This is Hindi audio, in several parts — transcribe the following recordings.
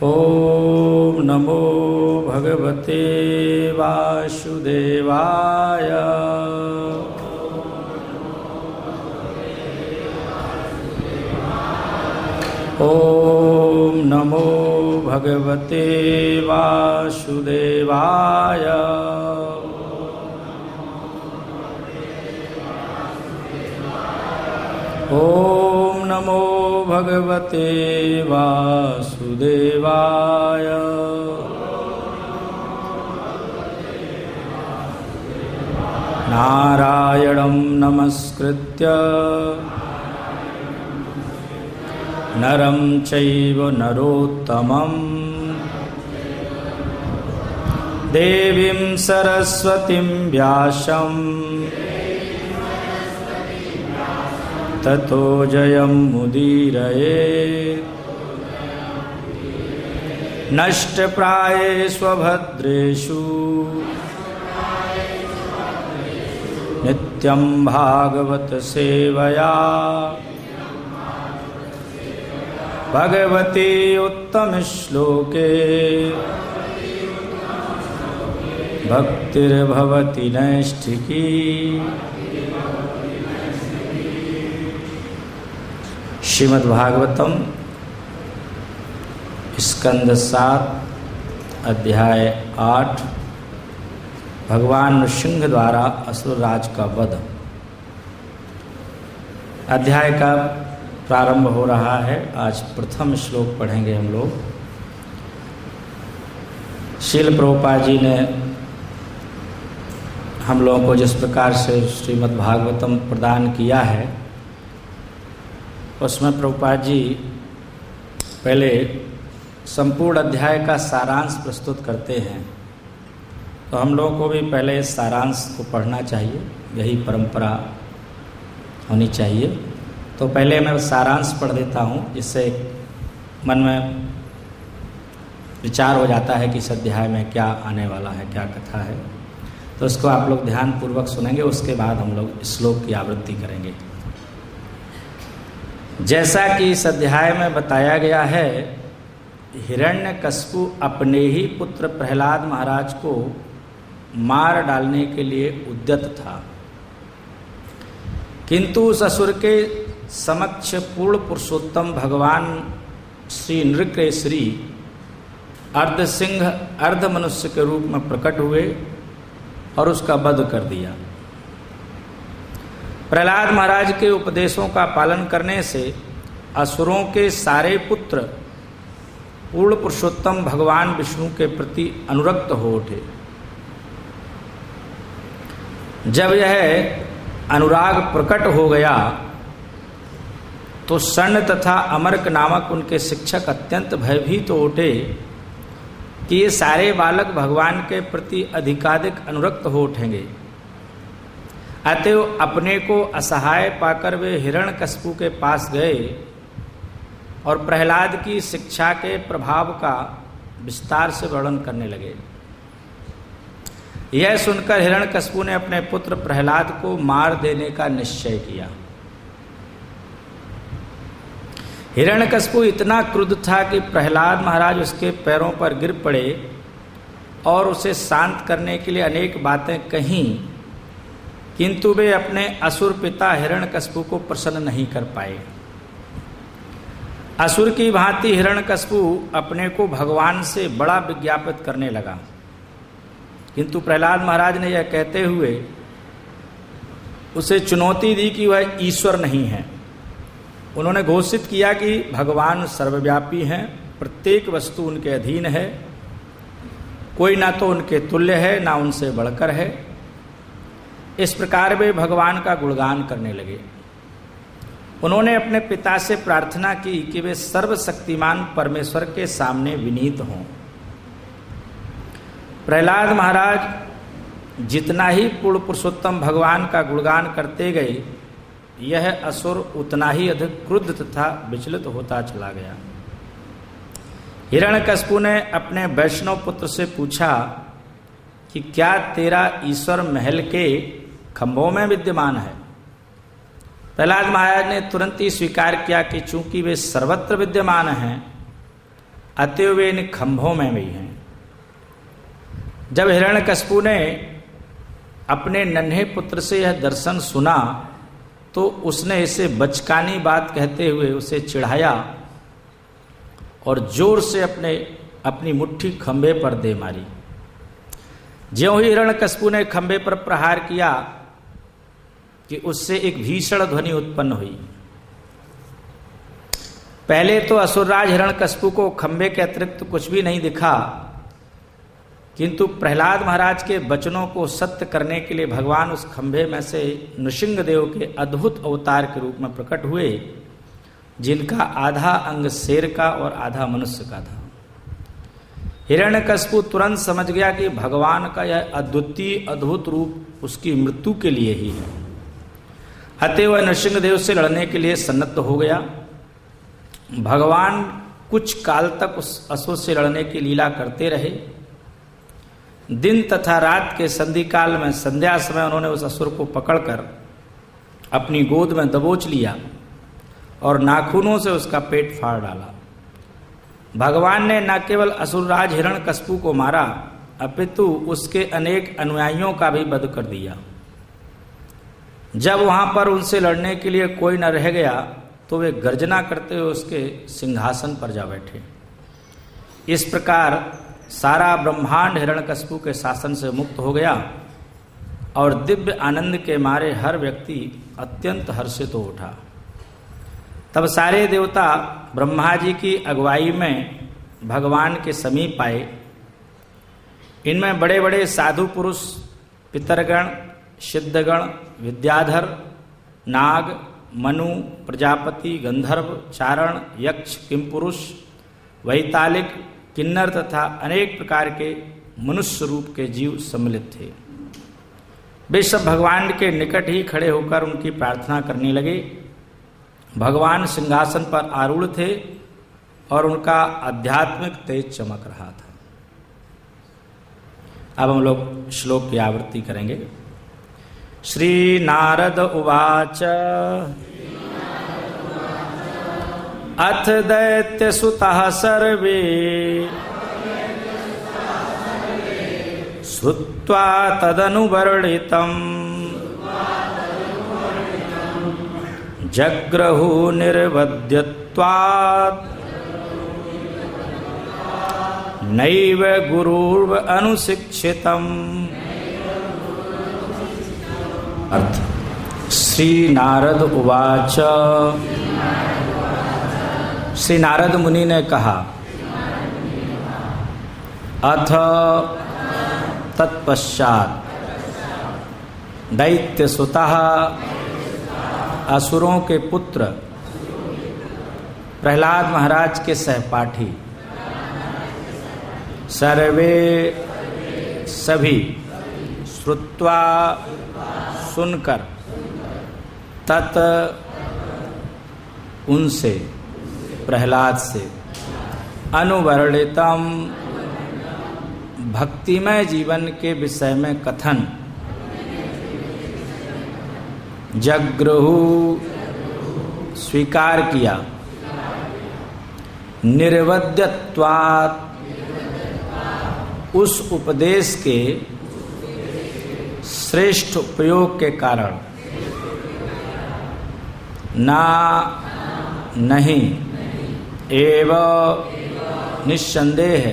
ओम नमो भगवते वासुदेवाय। ओम नमो भगवते वासुदेवाय। ओम नमो भगवते वासुदेवाय। नारायणं नमस्कृत्य नरं चैव नरोत्तमं देवीं सरस्वतीं व्यासं ततो जयमुदीरयेत्। नष्टप्रायेषु भद्रेषु नित्यं भागवत सेवया भगवती उत्तम श्लोके भक्तिर्भवति नैष्ठिकी। श्रीमद्भागवतम स्कंद 7 अध्याय 8 भगवान नृसिंह द्वारा असुरराज का वध। अध्याय का प्रारंभ हो रहा है। आज प्रथम श्लोक पढ़ेंगे हम लोग। श्रील प्रभुपाद जी ने हम लोगों को जिस प्रकार से श्रीमद् भागवतम प्रदान किया है, उसमें प्रभुपाद जी पहले संपूर्ण अध्याय का सारांश प्रस्तुत करते हैं। तो हम लोगों को भी पहले सारांश को पढ़ना चाहिए, यही परंपरा होनी चाहिए। तो पहले मैं सारांश पढ़ देता हूँ, जिससे मन में विचार हो जाता है कि इस अध्याय में क्या आने वाला है, क्या कथा है। तो उसको आप लोग ध्यानपूर्वक सुनेंगे, उसके बाद हम लोग श्लोक की आवृत्ति करेंगे। जैसा कि इस अध्याय में बताया गया है, हिरण्यकश्यपु अपने ही पुत्र प्रहलाद महाराज को मार डालने के लिए उद्यत था, किंतु उस असुर के समक्ष पूर्ण पुरुषोत्तम भगवान श्री नृकेसरी अर्ध सिंह अर्ध मनुष्य के रूप में प्रकट हुए और उसका वध कर दिया। प्रहलाद महाराज के उपदेशों का पालन करने से असुरों के सारे पुत्र पूर्ण पुरुषोत्तम भगवान विष्णु के प्रति अनुरक्त हो उठे। जब यह अनुराग प्रकट हो गया तो सर्ण तथा अमर्क नामक उनके शिक्षक अत्यंत भयभीत हो उठे कि ये सारे बालक भगवान के प्रति अधिकाधिक अनुरक्त हो उठेंगे। अतएव अपने को असहाय पाकर वे हिरण्यकश्यपु के पास गए और प्रहलाद की शिक्षा के प्रभाव का विस्तार से वर्णन करने लगे। यह सुनकर हिरण्यकश्यपु ने अपने पुत्र प्रहलाद को मार देने का निश्चय किया। हिरण्यकश्यपु इतना क्रुद्ध था कि प्रहलाद महाराज उसके पैरों पर गिर पड़े और उसे शांत करने के लिए अनेक बातें कहीं, किंतु वे अपने असुर पिता हिरण्यकश्यपु को प्रसन्न नहीं कर पाए। असुर की भांति हिरण्यकश्यपु अपने को भगवान से बड़ा विज्ञापित करने लगा, किंतु प्रहलाद महाराज ने यह कहते हुए उसे चुनौती दी कि वह ईश्वर नहीं है। उन्होंने घोषित किया कि भगवान सर्वव्यापी हैं, प्रत्येक वस्तु उनके अधीन है, कोई ना तो उनके तुल्य है ना उनसे बढ़कर है। इस प्रकार वे भगवान का गुणगान करने लगे। उन्होंने अपने पिता से प्रार्थना की कि वे सर्वशक्तिमान परमेश्वर के सामने विनीत हों। प्रहलाद महाराज जितना ही पूर्ण पुरुषोत्तम भगवान का गुणगान करते गए, यह असुर उतना ही अधिक क्रुद्ध तथा विचलित होता चला गया। हिरण्यकश्यपु ने अपने वैष्णव पुत्र से पूछा कि क्या तेरा ईश्वर महल के खंभों में विद्यमान है? प्रहलाद महाराज ने तुरंत ही स्वीकार किया कि चूंकि वे सर्वत्र विद्यमान हैं, अतएव वे इन खंभों में भी हैं। जब हिरण्यकशिपु ने अपने नन्हे पुत्र से यह दर्शन सुना तो उसने इसे बचकानी बात कहते हुए उसे चिढ़ाया और जोर से अपनी मुट्ठी खंभे पर दे मारी। ज्यों ही हिरण्यकशिपु ने खंभे पर प्रहार किया कि उससे एक भीषण ध्वनि उत्पन्न हुई। पहले तो असुरराज हिरण्यकशिपु को खंभे के अतिरिक्त कुछ भी नहीं दिखा, किंतु प्रहलाद महाराज के वचनों को सत्य करने के लिए भगवान उस खंभे में से नृसिंहदेव के अद्भुत अवतार के रूप में प्रकट हुए, जिनका आधा अंग शेर का और आधा मनुष्य का था। हिरण्यकशिपु तुरंत समझ गया कि भगवान का यह अद्वितीय अद्भुत रूप उसकी मृत्यु के लिए ही है। अतः वह नृसिंहदेव से लड़ने के लिए सन्नद्ध हो गया। भगवान कुछ काल तक उस असुर से लड़ने की लीला करते रहे। दिन तथा रात के संधि काल में संध्या समय उन्होंने उस असुर को पकड़कर अपनी गोद में दबोच लिया और नाखूनों से उसका पेट फाड़ डाला। भगवान ने न केवल असुरराज हिरण्यकशिपु को मारा, अपितु उसके अनेक अनुयायियों का भी वध कर दिया। जब वहां पर उनसे लड़ने के लिए कोई न रह गया तो वे गर्जना करते हुए उसके सिंहासन पर जा बैठे। इस प्रकार सारा ब्रह्मांड हिरण्यकशिपु के शासन से मुक्त हो गया और दिव्य आनंद के मारे हर व्यक्ति अत्यंत हर्षित हो उठा। तब सारे देवता ब्रह्मा जी की अगुवाई में भगवान के समीप आए। इनमें बड़े बड़े साधु पुरुष, पितरगण, सिद्धगण, विद्याधर, नाग, मनु, प्रजापति, गंधर्व, चारण, यक्ष, किमपुरुष, वैतालिक, किन्नर तथा अनेक प्रकार के मनुष्य रूप के जीव सम्मिलित थे। वे सब भगवान के निकट ही खड़े होकर उनकी प्रार्थना करने लगे। भगवान सिंहासन पर आरूढ़ थे और उनका आध्यात्मिक तेज चमक रहा था। अब हम लोग श्लोक की आवृत्ति करेंगे। श्री नारद उवाच अथ दैत्यसुतः सर्वे श्रुत्वा तदनुवर्णितम् जग्रहु निर्वध्यत्वात् नैव गुरुर्व अनुशिक्षितम्। अर्थ, श्री नारद उवाच, श्री नारद मुनि ने कहा, अथ तत्पश्चात दैत्यसुतः असुरों के पुत्र प्रहलाद महाराज के सहपाठी सर्वे सभी श्रुत्वा सुनकर तत् उनसे प्रहलाद से अनुवर्णितम भक्तिमय जीवन के विषय में कथन जग्रहु स्वीकार किया, निर्वध्यत्वात् उस उपदेश के श्रेष्ठ उपयोग के कारण, ना नहीं एवं निस्संदेह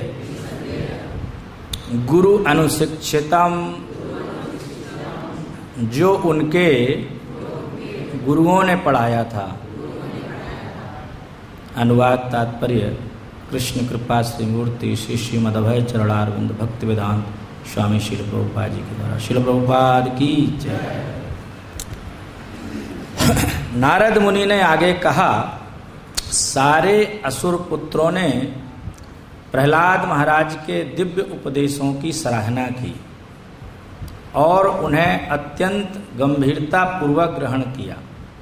गुरु अनुशिक्षितम जो उनके गुरुओं ने पढ़ाया था। अनुवाद तात्पर्य कृष्ण कृपा श्री मूर्ति श्री श्रीमदभय चरणारविंद भक्ति वेदांत स्वामी श्रील प्रभुपाद जी के द्वारा। श्रील प्रभुपाद की जय। नारद मुनि ने आगे कहा, सारे असुर पुत्रों ने प्रहलाद महाराज के दिव्य उपदेशों की सराहना की और उन्हें अत्यंत गंभीरता पूर्वक ग्रहण किया।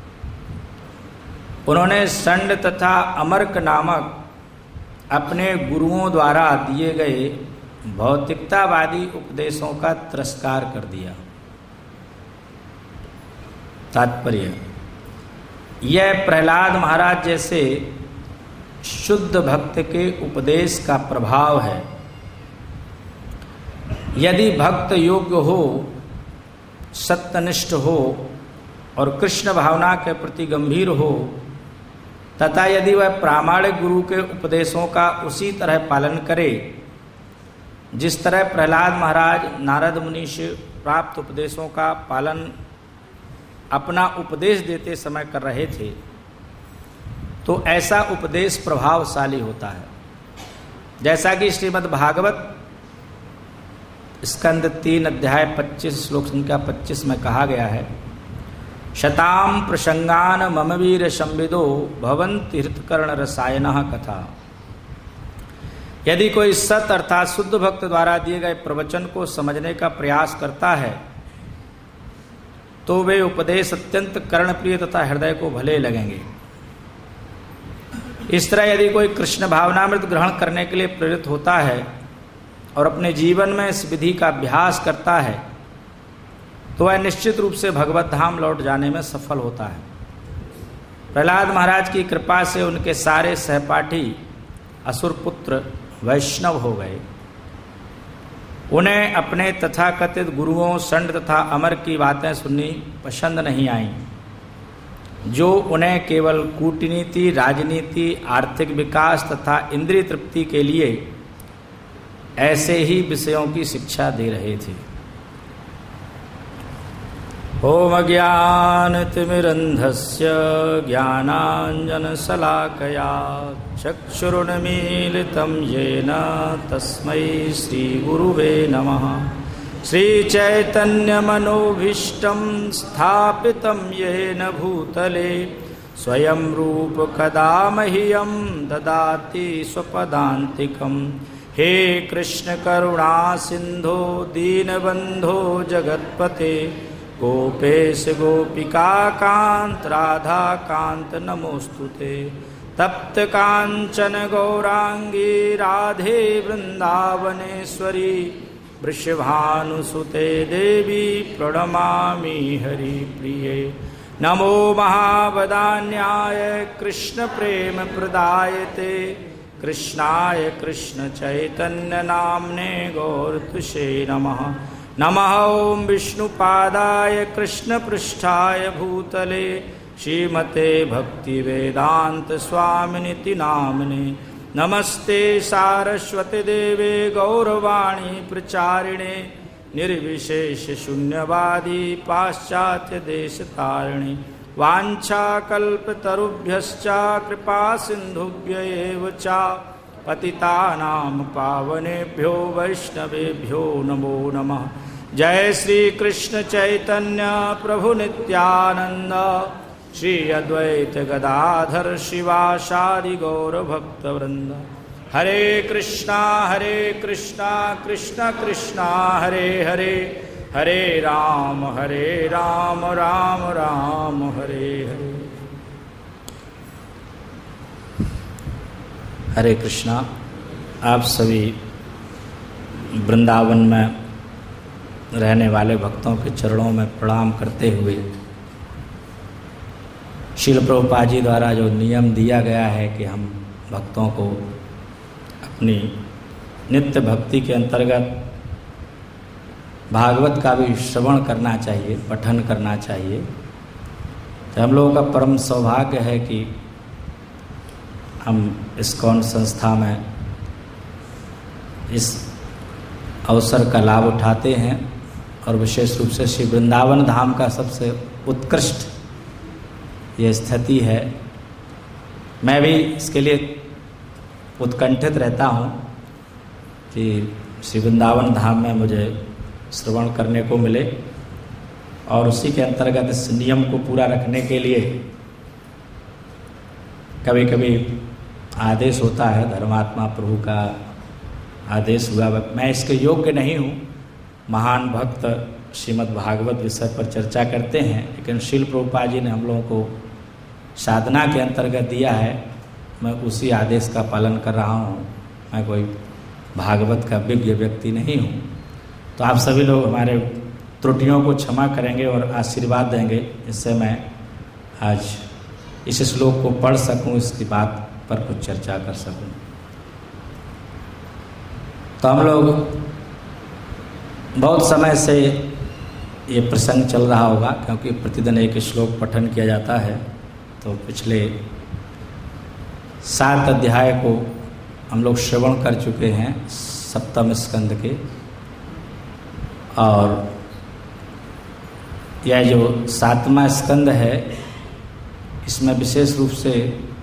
उन्होंने षंड तथा अमर्क नामक अपने गुरुओं द्वारा दिए गए भौतिकतावादी उपदेशों का तिरस्कार कर दिया। तात्पर्य, यह प्रहलाद महाराज जैसे शुद्ध भक्त के उपदेश का प्रभाव है। यदि भक्त योग्य हो, सत्यनिष्ठ हो और कृष्ण भावना के प्रति गंभीर हो, तथा यदि वह प्रामाणिक गुरु के उपदेशों का उसी तरह पालन करे जिस तरह प्रहलाद महाराज नारद मुनि से प्राप्त उपदेशों का पालन अपना उपदेश देते समय कर रहे थे, तो ऐसा उपदेश प्रभावशाली होता है। जैसा कि श्रीमद् भागवत स्कंद 3 अध्याय 25 श्लोक संख्या 25 में कहा गया है, शताम प्रसंगान मम वीर संविदो भवन्ति हृतकर्ण रसायनः कथा। यदि कोई सत अर्थात शुद्ध भक्त द्वारा दिए गए प्रवचन को समझने का प्रयास करता है तो वे उपदेश अत्यंत कर्णप्रिय तथा हृदय को भले लगेंगे। इस तरह यदि कोई कृष्ण भावनामृत ग्रहण करने के लिए प्रेरित होता है और अपने जीवन में इस विधि का अभ्यास करता है तो वह निश्चित रूप से भगवत धाम लौट जाने में सफल होता है। प्रहलाद महाराज की कृपा से उनके सारे सहपाठी असुर पुत्र वैष्णव हो गए। उन्हें अपने तथाकथित गुरुओं षंड तथा अमर की बातें सुननी पसंद नहीं आईं, जो उन्हें केवल कूटनीति, राजनीति, आर्थिक विकास तथा इंद्रिय तृप्ति के लिए ऐसे ही विषयों की शिक्षा दे रहे थे। ओम ज्ञानतिमिरन्धस्य ज्ञानाञ्जनशलाकया चक्षुरुन्मीलितं येन तस्मै श्रीगुरुवे नमः। श्रीचैतन्यमनोभीष्टं स्थापितं येन भूतले स्वयं रूप कदा मह्यं ददाति स्वपदान्तिकम्। हे कृष्ण करुणा सिंधो दीनबंधो जगत्पते गोपेश गोपिका कांत राधा कांत नमोस्तुते। तप्त कांचन गौरांगी राधे वृंदावनेश्वरी वृषभानुसुते देवी प्रणमामि हरिप्रिये। नमो महावदान्याय कृष्ण प्रेम प्रदायते कृष्णाय कृष्ण चैतन्य नाम्ने गौरतुषे नमः। नमः ओं विष्णुपादाय कृष्ण पृष्ठाय भूतले श्रीमते भक्ति वेदांत स्वामिनिति नाम्ने। नमस्ते सारस्वती देवे गौरवाणी प्रचारिणे निर्विशेष शून्यवादी पाश्चात्य देशतारिणे। वाञ्छाकल्पतरुभ्यश्च कृपा सिन्धुभ्य एव च पतितानां पावनेभ्यो वैष्णवेभ्यो नमो नमः। जय श्री कृष्ण चैतन्य प्रभु नित्यानंद श्री अद्वैत गदाधर शिवासादि गौर भक्तवृंद। हरे कृष्णा कृष्ण कृष्णा हरे हरे, हरे राम राम राम हरे हरे। हरे कृष्णा। आप सभी वृंदावन में रहने वाले भक्तों के चरणों में प्रणाम करते हुए श्रील प्रभुपाद जी द्वारा जो नियम दिया गया है कि हम भक्तों को अपनी नित्य भक्ति के अंतर्गत भागवत का भी श्रवण करना चाहिए, पठन करना चाहिए, तो हम लोगों का परम सौभाग्य है कि हम इस्कॉन संस्था में इस अवसर का लाभ उठाते हैं और विशेष रूप से श्री वृंदावन धाम का सबसे उत्कृष्ट ये स्थिति है। मैं भी इसके लिए उत्कंठित रहता हूँ कि श्री वृंदावन धाम में मुझे श्रवण करने को मिले और उसी के अंतर्गत इस नियम को पूरा रखने के लिए कभी कभी आदेश होता है, धर्मात्मा प्रभु का आदेश हुआ। मैं इसके योग्य नहीं हूँ। महान भक्त श्रीमद् भागवत विषय पर चर्चा करते हैं, लेकिन श्रील प्रभुपाद जी ने हम लोगों को साधना के अंतर्गत दिया है, मैं उसी आदेश का पालन कर रहा हूँ। मैं कोई भागवत का विज्ञ व्यक्ति नहीं हूँ। तो आप सभी लोग हमारे त्रुटियों को क्षमा करेंगे और आशीर्वाद देंगे, इससे मैं आज इस श्लोक को पढ़ सकूं, इसकी बात पर कुछ चर्चा कर सकूं। तो हम लोग बहुत समय से ये प्रसंग चल रहा होगा, क्योंकि प्रतिदिन एक श्लोक पठन किया जाता है। तो पिछले 7 अध्याय को हम लोग श्रवण कर चुके हैं 7वें स्कंद के, और यह जो 7वां स्कंद है इसमें विशेष रूप से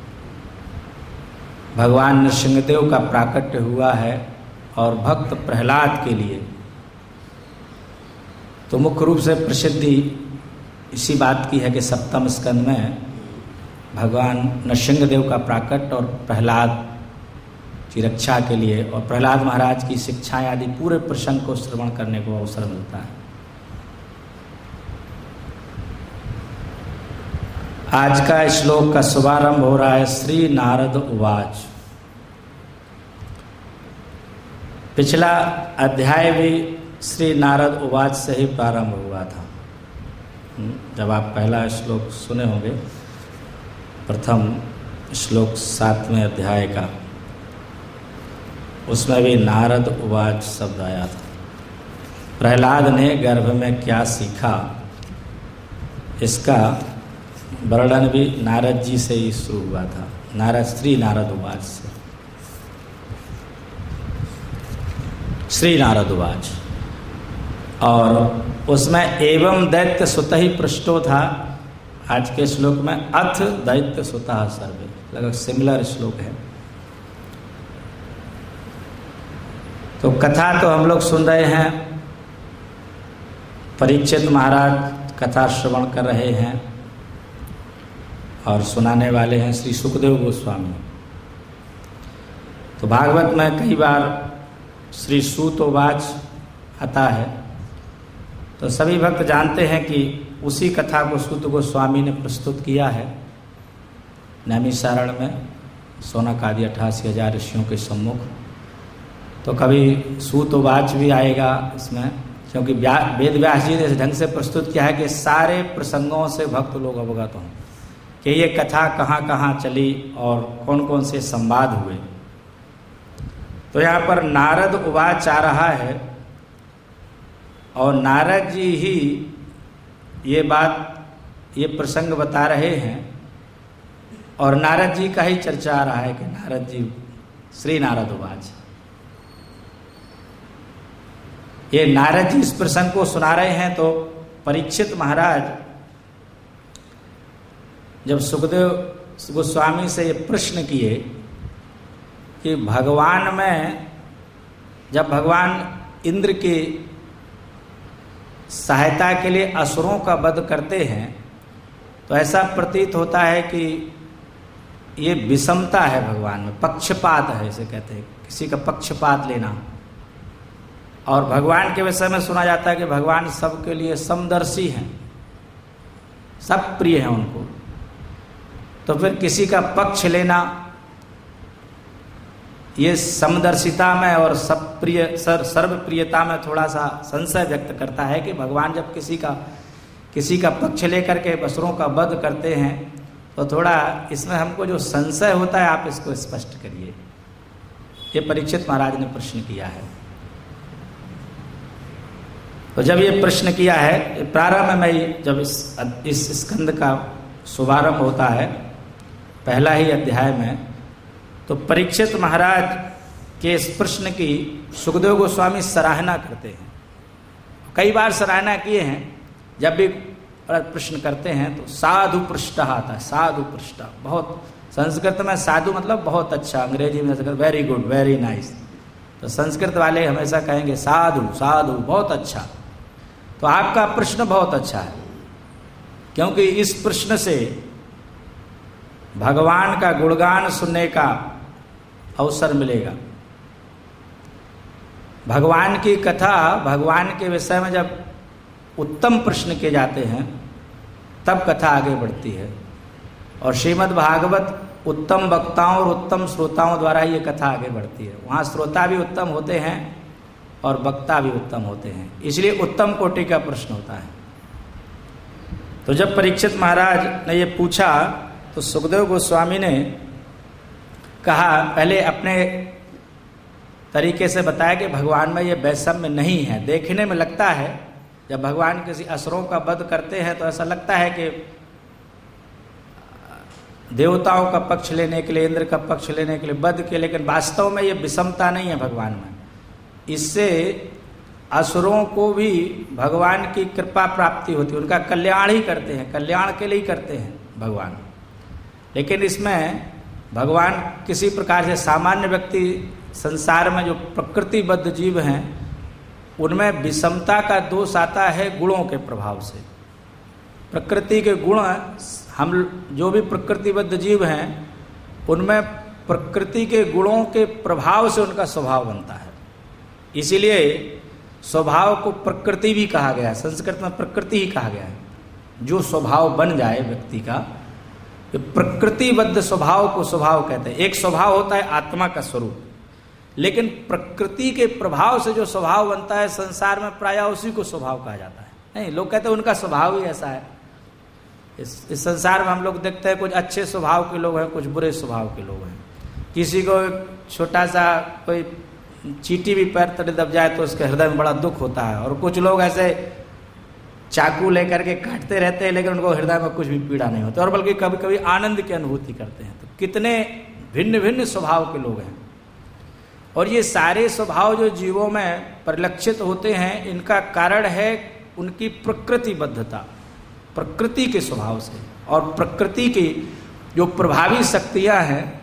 भगवान नृसिंहदेव का प्राकट्य हुआ है और भक्त प्रहलाद के लिए। तो मुख्य रूप से प्रसिद्धि इसी बात की है कि 7वें स्कंद में भगवान नृसिंहदेव का प्राकट्य और प्रहलाद की रक्षा के लिए और प्रहलाद महाराज की शिक्षाएं आदि पूरे प्रसंग को श्रवण करने को अवसर मिलता है। आज का श्लोक का शुभारंभ हो रहा है श्री नारद उवाच। पिछला अध्याय भी श्री नारद उवाच से ही प्रारंभ हुआ था। जब आप पहला श्लोक सुने होंगे, प्रथम श्लोक 7वें अध्याय का, उसमें भी नारद उवाच शब्द आया था। प्रहलाद ने गर्भ में क्या सीखा, इसका वर्णन भी नारद जी से ही शुरू हुआ था। नारद श्री नारद उवाच से। श्री नारद उवाच, और उसमें एवं दैत्य सुत ही पृष्ठो था। आज के श्लोक में अथ दैत्य सुतः सर्वे, लगभग सिमिलर श्लोक है। तो कथा तो हम लोग सुन रहे हैं, परीक्षित महाराज कथा श्रवण कर रहे हैं और सुनाने वाले हैं श्री सुखदेव गोस्वामी। तो भागवत में कई बार श्री सूतोवाच आता है, तो सभी भक्त जानते हैं कि उसी कथा को सूत गोस्वामी ने प्रस्तुत किया है नैमिषारण्य में शौनक आदि 88,000 ऋषियों के सम्मुख। तो कभी सूतोवाच भी आएगा इसमें, क्योंकि वेद व्यास जी ने इस ढंग से प्रस्तुत किया है कि सारे प्रसंगों से भक्त लोग अवगत हों कि ये कथा कहाँ कहाँ चली और कौन कौन से संवाद हुए। तो यहाँ पर नारद उवाच आ रहा है और नारद जी ही ये प्रसंग बता रहे हैं और नारद जी का ही चर्चा आ रहा है कि नारद जी श्री नारद उवाच। ये नारद जी इस प्रसंग को सुना रहे हैं। तो परीक्षित महाराज जब सुखदेव गोस्वामी से ये प्रश्न किए कि भगवान में, जब भगवान इंद्र की सहायता के लिए असुरों का वध करते हैं, तो ऐसा प्रतीत होता है कि ये विषमता है भगवान में, पक्षपात है, इसे कहते हैं किसी का पक्षपात लेना। और भगवान के विषय में सुना जाता है कि भगवान सबके लिए समदर्शी हैं, सब प्रिय हैं उनको। तो फिर किसी का पक्ष लेना, ये समदर्शिता में और सर्वप्रियता में थोड़ा सा संशय व्यक्त करता है कि भगवान जब किसी का पक्ष लेकर के असुरों का वध करते हैं, तो थोड़ा इसमें हमको जो संशय होता है आप इसको स्पष्ट करिए। ये परीक्षित महाराज ने प्रश्न किया है। तो जब ये प्रश्न किया है, प्रारंभ में जब इस स्कंद का शुभारंभ होता है पहला ही अध्याय में, तो परीक्षित महाराज के इस प्रश्न की सुखदेव गोस्वामी सराहना करते हैं। कई बार सराहना किए हैं, जब भी प्रश्न करते हैं तो साधु पृष्ठ आता है। साधु पृष्ठ, बहुत संस्कृत में साधु मतलब बहुत अच्छा, अंग्रेजी में वेरी गुड, वेरी नाइस। तो संस्कृत वाले हमेशा कहेंगे साधु साधु, बहुत अच्छा। तो आपका प्रश्न बहुत अच्छा है, क्योंकि इस प्रश्न से भगवान का गुणगान सुनने का अवसर मिलेगा। भगवान की कथा, भगवान के विषय में जब उत्तम प्रश्न किए जाते हैं तब कथा आगे बढ़ती है। और श्रीमद् भागवत उत्तम वक्ताओं और उत्तम श्रोताओं द्वारा ही ये कथा आगे बढ़ती है। वहाँ श्रोता भी उत्तम होते हैं और वक्ता भी उत्तम होते हैं, इसलिए उत्तम कोटि का प्रश्न होता है। तो जब परीक्षित महाराज ने ये पूछा, तो सुखदेव गोस्वामी ने कहा, पहले अपने तरीके से बताया कि भगवान में ये वैषम्य नहीं है। देखने में लगता है, जब भगवान किसी असुरों का वध करते हैं तो ऐसा लगता है कि देवताओं का पक्ष लेने के लिए, इंद्र का पक्ष लेने के लिए वध के, लेकिन वास्तव में ये विषमता नहीं है भगवान में। इससे असुरों को भी भगवान की कृपा प्राप्ति होती है, उनका कल्याण ही करते हैं, कल्याण के लिए ही करते हैं भगवान। लेकिन इसमें भगवान किसी प्रकार से सामान्य व्यक्ति, संसार में जो प्रकृतिबद्ध जीव हैं, उनमें विषमता का दोष आता है गुणों के प्रभाव से। प्रकृति के गुण, हम जो भी प्रकृतिबद्ध जीव हैं उनमें प्रकृति के गुणों के प्रभाव से उनका स्वभाव बनता है। इसीलिए स्वभाव को प्रकृति भी कहा गया है, संस्कृत में प्रकृति ही कहा गया है। जो स्वभाव बन जाए व्यक्ति का, प्रकृतिबद्ध स्वभाव को स्वभाव कहते हैं। एक स्वभाव होता है आत्मा का स्वरूप, लेकिन प्रकृति के प्रभाव से जो स्वभाव बनता है संसार में, प्रायः उसी को स्वभाव कहा जाता है। नहीं, लोग कहते हैं उनका स्वभाव ही ऐसा है। इस संसार में हम लोग देखते हैं कुछ अच्छे स्वभाव के लोग हैं, कुछ बुरे स्वभाव के लोग हैं। किसी को छोटा सा कोई चींटी भी पैर तले दब जाए तो उसके हृदय में बड़ा दुख होता है, और कुछ लोग ऐसे चाकू लेकर के काटते रहते हैं लेकिन उनको हृदय में कुछ भी पीड़ा नहीं होती, और बल्कि कभी कभी आनंद की अनुभूति करते हैं। तो कितने भिन्न भिन्न स्वभाव के लोग हैं, और ये सारे स्वभाव जो जीवों में परिलक्षित होते हैं, इनका कारण है उनकी प्रकृतिबद्धता, प्रकृति के स्वभाव से। और प्रकृति की जो प्रभावी शक्तियां हैं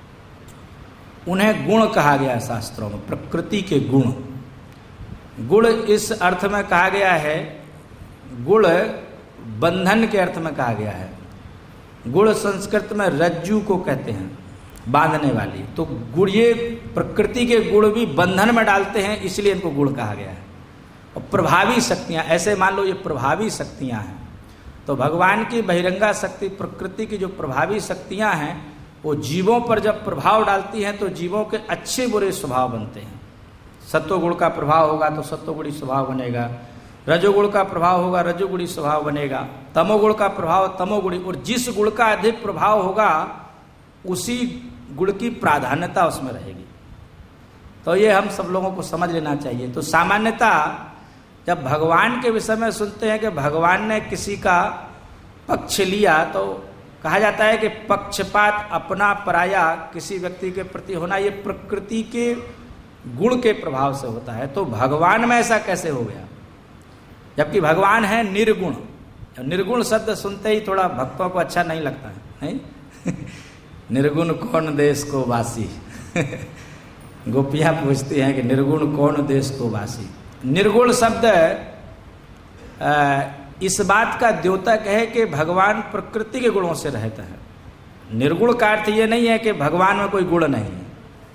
उन्हें गुण कहा गया है शास्त्रों में। प्रकृति के गुण, गुण इस अर्थ में कहा गया है, गुण बंधन के अर्थ में कहा गया है। गुण संस्कृत में रज्जू को कहते हैं, बांधने वाली। तो गुण, ये प्रकृति के गुण भी बंधन में डालते हैं, इसलिए इनको गुण कहा गया है। और प्रभावी शक्तियां, ऐसे मान लो ये प्रभावी शक्तियां हैं। तो भगवान की बहिरंगा शक्ति, प्रकृति की जो प्रभावी शक्तियां हैं, वो जीवों पर जब प्रभाव डालती हैं तो जीवों के अच्छे बुरे स्वभाव बनते हैं। सत्वगुण का प्रभाव होगा तो सत्वगुणी स्वभाव बनेगा, रजोगुण का प्रभाव होगा रजोगुणी स्वभाव बनेगा, तमोगुण का प्रभाव तमोगुणी। और जिस गुण का अधिक प्रभाव होगा उसी गुण की प्राधान्यता उसमें रहेगी। तो ये हम सब लोगों को समझ लेना चाहिए। तो सामान्यता जब भगवान के विषय में सुनते हैं कि भगवान ने किसी का पक्ष लिया, तो कहा जाता है कि पक्षपात अपना पराया किसी व्यक्ति के प्रति होना, ये प्रकृति के गुण के प्रभाव से होता है। तो भगवान में ऐसा कैसे हो गया, जबकि भगवान है निर्गुण। निर्गुण शब्द सुनते ही थोड़ा भक्तों को अच्छा नहीं लगता है, नहीं? निर्गुण कौन देश को वासी गोपियां पूछती हैं कि निर्गुण कौन देश को वासी। निर्गुण शब्द इस बात का द्योतक है कि भगवान प्रकृति के गुणों से रहता है। निर्गुण का अर्थ ये नहीं है कि भगवान में कोई गुण नहीं है।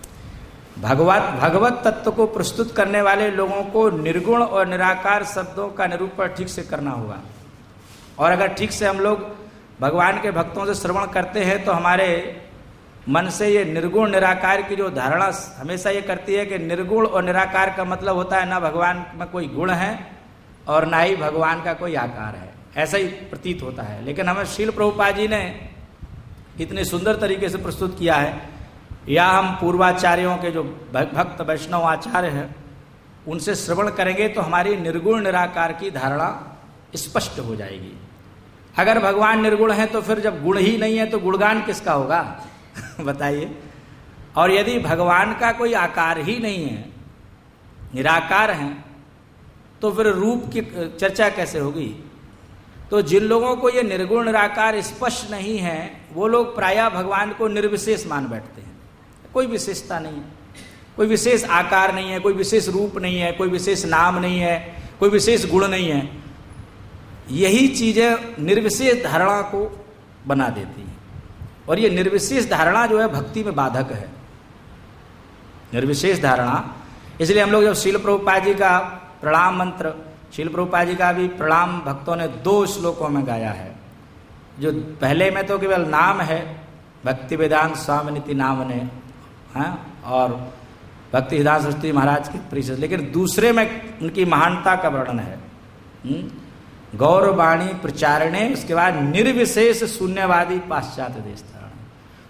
भगवत तत्व को प्रस्तुत करने वाले लोगों को निर्गुण और निराकार शब्दों का निरूपण ठीक से करना होगा। और अगर ठीक से हम लोग भगवान के भक्तों से श्रवण करते हैं तो हमारे मन से ये निर्गुण निराकार की जो धारणा हमेशा ये करती है कि निर्गुण और निराकार का मतलब होता है ना भगवान में कोई गुण है और ना ही भगवान का कोई आकार है, ऐसा ही प्रतीत होता है। लेकिन हमें श्रील प्रभुपाद जी ने इतने सुंदर तरीके से प्रस्तुत किया है, या हम पूर्वाचार्यों के जो भक्त वैष्णव आचार्य हैं उनसे श्रवण करेंगे तो हमारी निर्गुण निराकार की धारणा स्पष्ट हो जाएगी। अगर भगवान निर्गुण है तो फिर जब गुण ही नहीं है तो गुणगान किसका होगा बताइए। और यदि भगवान का कोई आकार ही नहीं है, निराकार हैं, तो फिर रूप की चर्चा कैसे होगी। तो जिन लोगों को ये निर्गुण निराकार स्पष्ट नहीं है वो लोग प्रायः भगवान को निर्विशेष मान बैठते हैं। कोई विशेषता नहीं है, कोई विशेष आकार नहीं है, कोई विशेष रूप नहीं है, कोई विशेष नाम नहीं है, कोई विशेष गुण नहीं है। यही चीजें निर्विशेष धारणा को बना देती हैं, और ये निर्विशेष धारणा जो है भक्ति में बाधक है। निर्विशेष धारणा, इसलिए हम लोग जब श्रील प्रभुपाद जी का प्रणाम मंत्र, श्रील प्रभुपाद जी का भी प्रणाम भक्तों ने 2 श्लोकों में गाया है। जो पहले में तो केवल नाम है, भक्ति वेदांत स्वामी नीति नाम ने, हाँ, और भक्ति सिद्धांत सरस्वती महाराज के परिषद, लेकिन दूसरे में उनकी महानता का वर्णन है। गौरवाणी प्रचारणे, उसके बाद निर्विशेष शून्यवादी पाश्चात्य देश धारण।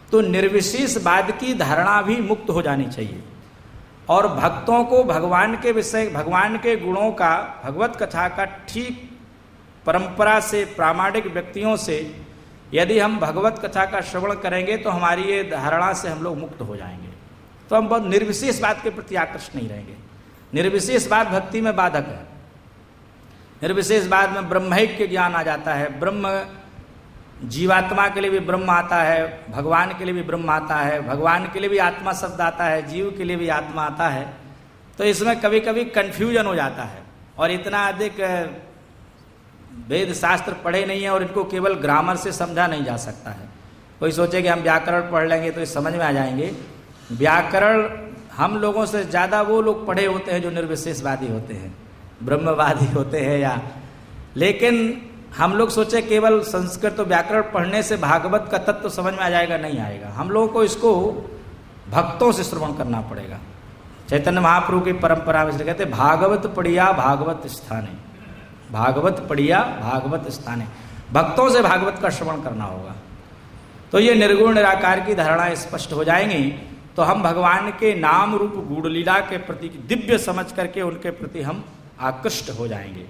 तो निर्विशेषवाद की धारणा भी मुक्त हो जानी चाहिए। और भक्तों को भगवान के विषय, भगवान के गुणों का, भगवत कथा का ठीक परंपरा से, प्रामाणिक व्यक्तियों से यदि हम भगवत कथा का श्रवण करेंगे तो हमारी ये धारणा से हम लोग मुक्त हो जाएंगे। तो हम बहुत निर्विशेषवाद के प्रति आकर्षित नहीं रहेंगे। निर्विशेषवाद भक्ति में बाधक है। निर्विशेषवाद में ब्रह्मैक्य ज्ञान आ जाता है। ब्रह्म, जीवात्मा के लिए भी ब्रह्म आता है, भगवान के लिए भी ब्रह्म आता है, भगवान के लिए भी आत्मा शब्द आता है, जीव के लिए भी आत्मा आता है। तो इसमें कभी कभी कंफ्यूजन हो जाता है। और इतना अधिक वेद शास्त्र पढ़े नहीं है और इनको केवल ग्रामर से समझा नहीं जा सकता है। कोई सोचे कि हम व्याकरण पढ़ लेंगे तो ये समझ में आ जाएंगे। व्याकरण हम लोगों से ज़्यादा वो लोग पढ़े होते हैं जो निर्विशेषवादी होते हैं, ब्रह्मवादी होते हैं या, लेकिन हम लोग सोचे केवल संस्कृत तो व्याकरण पढ़ने से भागवत का तत्व समझ में आ जाएगा, नहीं आएगा। हम लोगों को इसको भक्तों से श्रवण करना पड़ेगा। चैतन्य महाप्रभु की परंपरा में कहते भागवत पढ़िया भागवत स्थाने, भागवत पढ़िया भागवत स्थाने, भक्तों से भागवत का श्रवण करना होगा। तो ये निर्गुण निराकार की धारणा स्पष्ट हो जाएंगी तो हम भगवान के नाम रूप गूढ़ लीला के प्रति दिव्य समझ करके उनके प्रति हम आकृष्ट हो जाएंगे।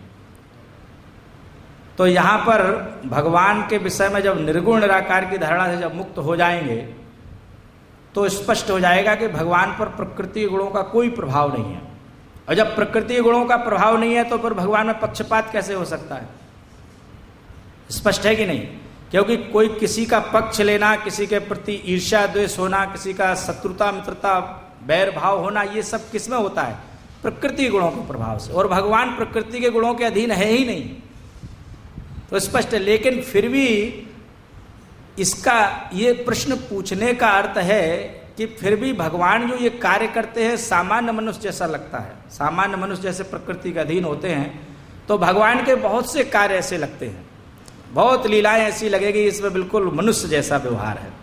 तो यहाँ पर भगवान के विषय में जब निर्गुण निराकार की धारणा से जब मुक्त हो जाएंगे तो स्पष्ट हो जाएगा कि भगवान पर प्रकृति गुणों का कोई प्रभाव नहीं है। और जब प्रकृति गुणों का प्रभाव नहीं है तो फिर भगवान में पक्षपात कैसे हो सकता है? स्पष्ट है कि नहीं? क्योंकि कोई किसी का पक्ष लेना, किसी के प्रति ईर्ष्या द्वेष होना, किसी का शत्रुता मित्रता बैर भाव होना, ये सब किस में होता है? प्रकृति गुणों के प्रभाव से। और भगवान प्रकृति के गुणों के अधीन है ही नहीं, तो स्पष्ट है। लेकिन फिर भी इसका ये प्रश्न पूछने का अर्थ है कि फिर भी भगवान जो ये कार्य करते हैं सामान्य मनुष्य जैसा लगता है। सामान्य मनुष्य जैसे प्रकृति के अधीन होते हैं तो भगवान के बहुत से कार्य ऐसे लगते हैं, बहुत लीलाएं ऐसी लगेगी इसमें बिल्कुल मनुष्य जैसा व्यवहार है।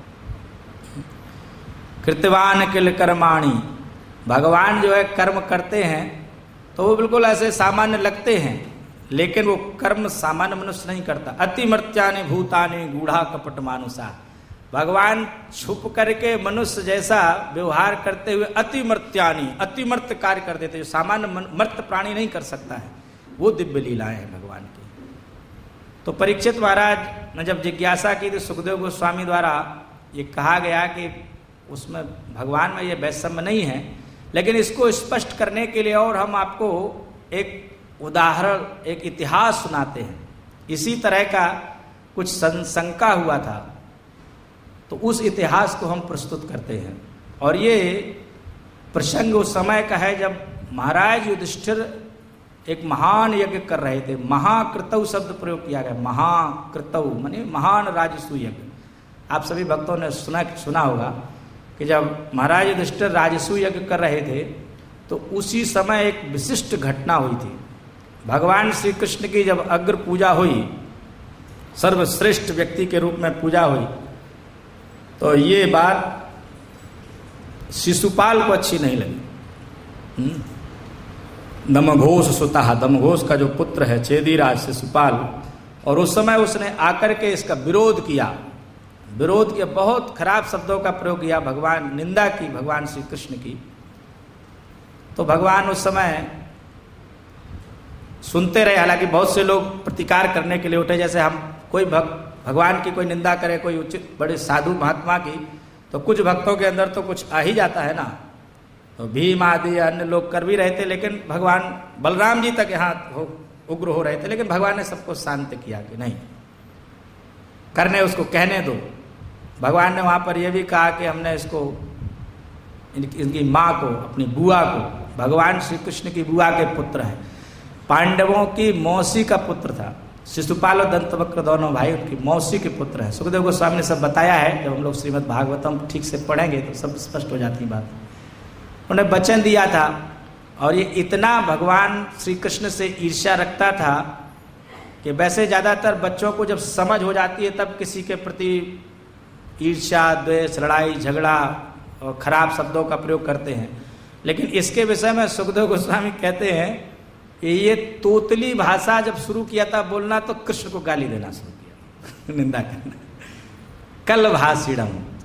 कृतवान किल कर्माणि, भगवान जो है कर्म करते हैं तो वो बिल्कुल ऐसे सामान्य लगते हैं, लेकिन वो कर्म सामान्य मनुष्य नहीं करता। अतिमर्त्यानि भूतानि गूढ़ा कपट मानुषा, भगवान छुप करके मनुष्य जैसा व्यवहार करते हुए अतिमर्त्यानि, अतिमर्त कार्य कर देते, जो सामान्य मर्त प्राणी नहीं कर सकता है, वो दिव्य लीलाएं हैं भगवान की। तो परीक्षित महाराज ने जब जिज्ञासा की तो सुखदेव गोस्वामी द्वारा ये कहा गया कि उसमें भगवान में ये वैषम्य नहीं है, लेकिन इसको स्पष्ट करने के लिए और हम आपको एक उदाहरण, एक इतिहास सुनाते हैं। इसी तरह का कुछ शंका हुआ था तो उस इतिहास को हम प्रस्तुत करते हैं। और ये प्रसंग उस समय का है जब महाराज युधिष्ठिर एक महान यज्ञ कर रहे थे। महाकृतौ शब्द प्रयोग किया गया, महाकृतौ माने महान राजसूय यज्ञ। आप सभी भक्तों ने सुना होगा कि जब महाराज युधिष्ठिर राजसूय यज्ञ कर रहे थे तो उसी समय एक विशिष्ट घटना हुई थी। भगवान श्री कृष्ण की जब अग्र पूजा हुई, सर्वश्रेष्ठ व्यक्ति के रूप में पूजा हुई, तो ये बात शिशुपाल को अच्छी नहीं लगी। दमघोष सुता, दमघोष का जो पुत्र है चेदीराज शिशुपाल, और उस समय उसने आकर के इसका विरोध किया, बहुत खराब शब्दों का प्रयोग किया, भगवान निंदा की भगवान श्री कृष्ण की। तो भगवान उस समय सुनते रहे। हालांकि बहुत से लोग प्रतिकार करने के लिए उठे, जैसे हम कोई भगवान की कोई निंदा करे, कोई उचित बड़े साधु महात्मा की, तो कुछ भक्तों के अंदर तो कुछ आ ही जाता है ना। तो भीम आदि अन्य लोग कर भी रहे थे, लेकिन भगवान बलराम जी तक यहाँ उग्र हो रहे थे, लेकिन भगवान ने सबको शांत किया कि नहीं करने, उसको कहने दो। भगवान ने वहाँ पर यह भी कहा कि हमने इसको इनकी माँ को, अपनी बुआ को, भगवान श्री कृष्ण की बुआ के पुत्र हैं, पांडवों की मौसी का पुत्र था शिशुपाल और दंतवक्र, दोनों भाई उनकी मौसी के पुत्र हैं। सुखदेव गोस्वामी ने सब बताया है, जब हम लोग श्रीमद् भागवतम ठीक से पढ़ेंगे तो सब स्पष्ट हो जाती बात। उन्हें वचन दिया था और ये इतना भगवान श्री कृष्ण से ईर्ष्या रखता था कि वैसे ज़्यादातर बच्चों को जब समझ हो जाती है तब किसी के प्रति ईर्ष्या, द्वेष, लड़ाई झगड़ा और खराब शब्दों का प्रयोग करते हैं। लेकिन इसके विषय में सुखदेव गोस्वामी कहते हैं कि ये तोतली भाषा जब शुरू किया था बोलना तो कृष्ण को गाली देना शुरू किया, निंदा करना। कल भाषिणम,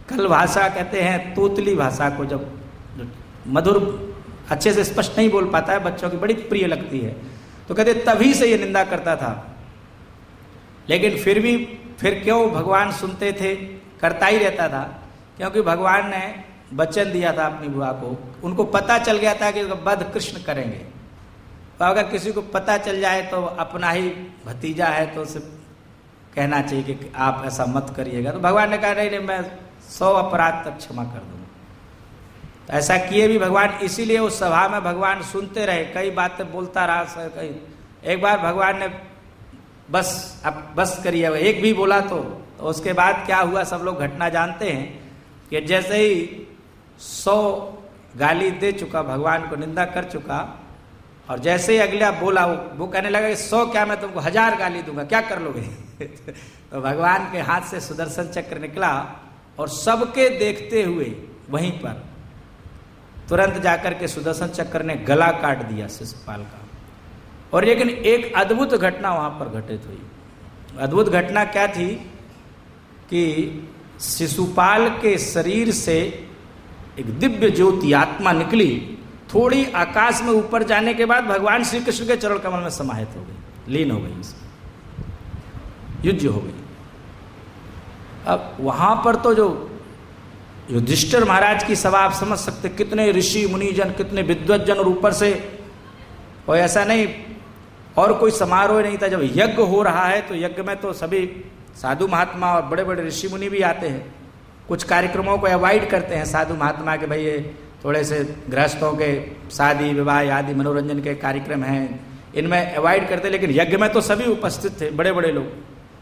कल भाषा कहते हैं तोतली भाषा को, जब मधुर अच्छे से स्पष्ट नहीं बोल पाता है, बच्चों की बड़ी प्रिय लगती है, तो कहते तभी से ये निंदा करता था। लेकिन फिर क्यों भगवान सुनते थे, करता ही रहता था, क्योंकि भगवान ने वचन दिया था अपनी बुआ को, उनको पता चल गया था कि वध कृष्ण करेंगे। तो अगर किसी को पता चल जाए तो अपना ही भतीजा है तो उसे कहना चाहिए कि आप ऐसा मत करिएगा। तो भगवान ने कहा नहीं, मैं 100 अपराध तक क्षमा कर दूंगा। तो ऐसा किए भी भगवान, इसीलिए उस सभा में भगवान सुनते रहे, कई बातें बोलता रहा सर। कई एक बार भगवान ने बस अब बस करिए, एक भी बोला तो उसके बाद क्या हुआ सब लोग घटना जानते हैं कि जैसे ही 100 गाली दे चुका, भगवान को निंदा कर चुका, और जैसे ही अगला बोला वो कहने लगा कि 100 क्या, मैं तुमको 1000 गाली दूंगा, क्या कर लोगे? तो भगवान के हाथ से सुदर्शन चक्र निकला और सबके देखते हुए वहीं पर तुरंत जाकर के सुदर्शन चक्र ने गला काट दिया शिशुपाल का। और लेकिन एक अद्भुत घटना वहां पर घटित हुई। अद्भुत घटना क्या थी कि शिशुपाल के शरीर से एक दिव्य ज्योति आत्मा निकली, थोड़ी आकाश में ऊपर जाने के बाद भगवान श्री कृष्ण के चरण कमल में समाहित हो गई, लीन हो गई, युज्य हो गई। अब वहां पर तो जो युधिष्ठिर महाराज की सभा आप समझ सकते, कितने ऋषि मुनिजन, कितने विद्वज्जन, और ऊपर से कोई ऐसा नहीं और कोई समारोह नहीं था। जब यज्ञ हो रहा है तो यज्ञ में तो सभी साधु महात्मा और बड़े बड़े ऋषि मुनि भी आते हैं। कुछ कार्यक्रमों को अवॉइड करते हैं साधु महात्मा के, भाई ये थोड़े से गृहस्थों के शादी विवाह आदि मनोरंजन के कार्यक्रम हैं, इनमें अवॉइड करते, लेकिन यज्ञ में तो सभी उपस्थित थे, बड़े बड़े लोग।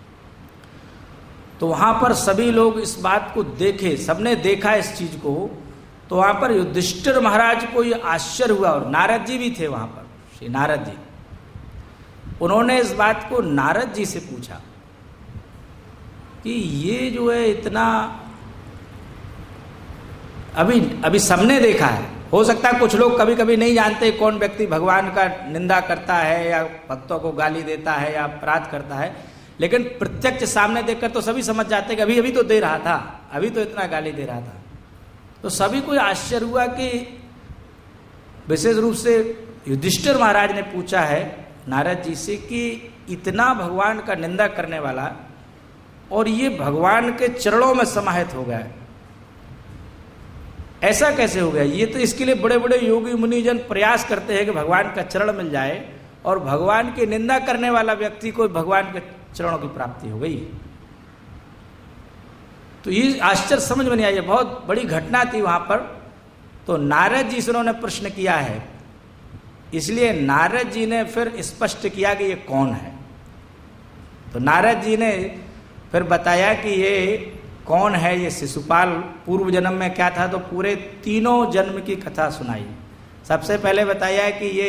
तो वहां पर सभी लोग इस बात को देखे, सबने देखा इस चीज को। तो वहां पर युधिष्ठिर महाराज को ये आश्चर्य हुआ, और नारद जी भी थे वहां पर, श्री नारद जी। उन्होंने इस बात को नारद जी से पूछा कि ये जो है इतना, अभी सबने देखा है, हो सकता है कुछ लोग कभी कभी नहीं जानते कौन व्यक्ति भगवान का निंदा करता है या भक्तों को गाली देता है या अपराध करता है, लेकिन प्रत्यक्ष सामने देखकर तो सभी समझ जाते हैं कि अभी तो दे रहा था, अभी तो इतना गाली दे रहा था। तो सभी को आश्चर्य हुआ कि विशेष रूप से युधिष्ठिर महाराज ने पूछा है नारद जी से कि इतना भगवान का निंदा करने वाला और ये भगवान के चरणों में समाहित हो गया, ऐसा कैसे हो गया? ये तो इसके लिए बड़े बड़े योगी मुनिजन प्रयास करते हैं कि भगवान का चरण मिल जाए, और भगवान की निंदा करने वाला व्यक्ति को भगवान के चरणों की प्राप्ति हो गई। तो ये आश्चर्य समझ में नहीं आया, बहुत बड़ी घटना थी वहां पर। तो नारद जी से उन्होंने प्रश्न किया है, इसलिए नारद जी ने फिर स्पष्ट किया कि ये कौन है। तो नारद जी ने फिर बताया कि ये कौन है, ये शिशुपाल पूर्व जन्म में क्या था, तो पूरे 3 जन्म की कथा सुनाई। सबसे पहले बताया कि ये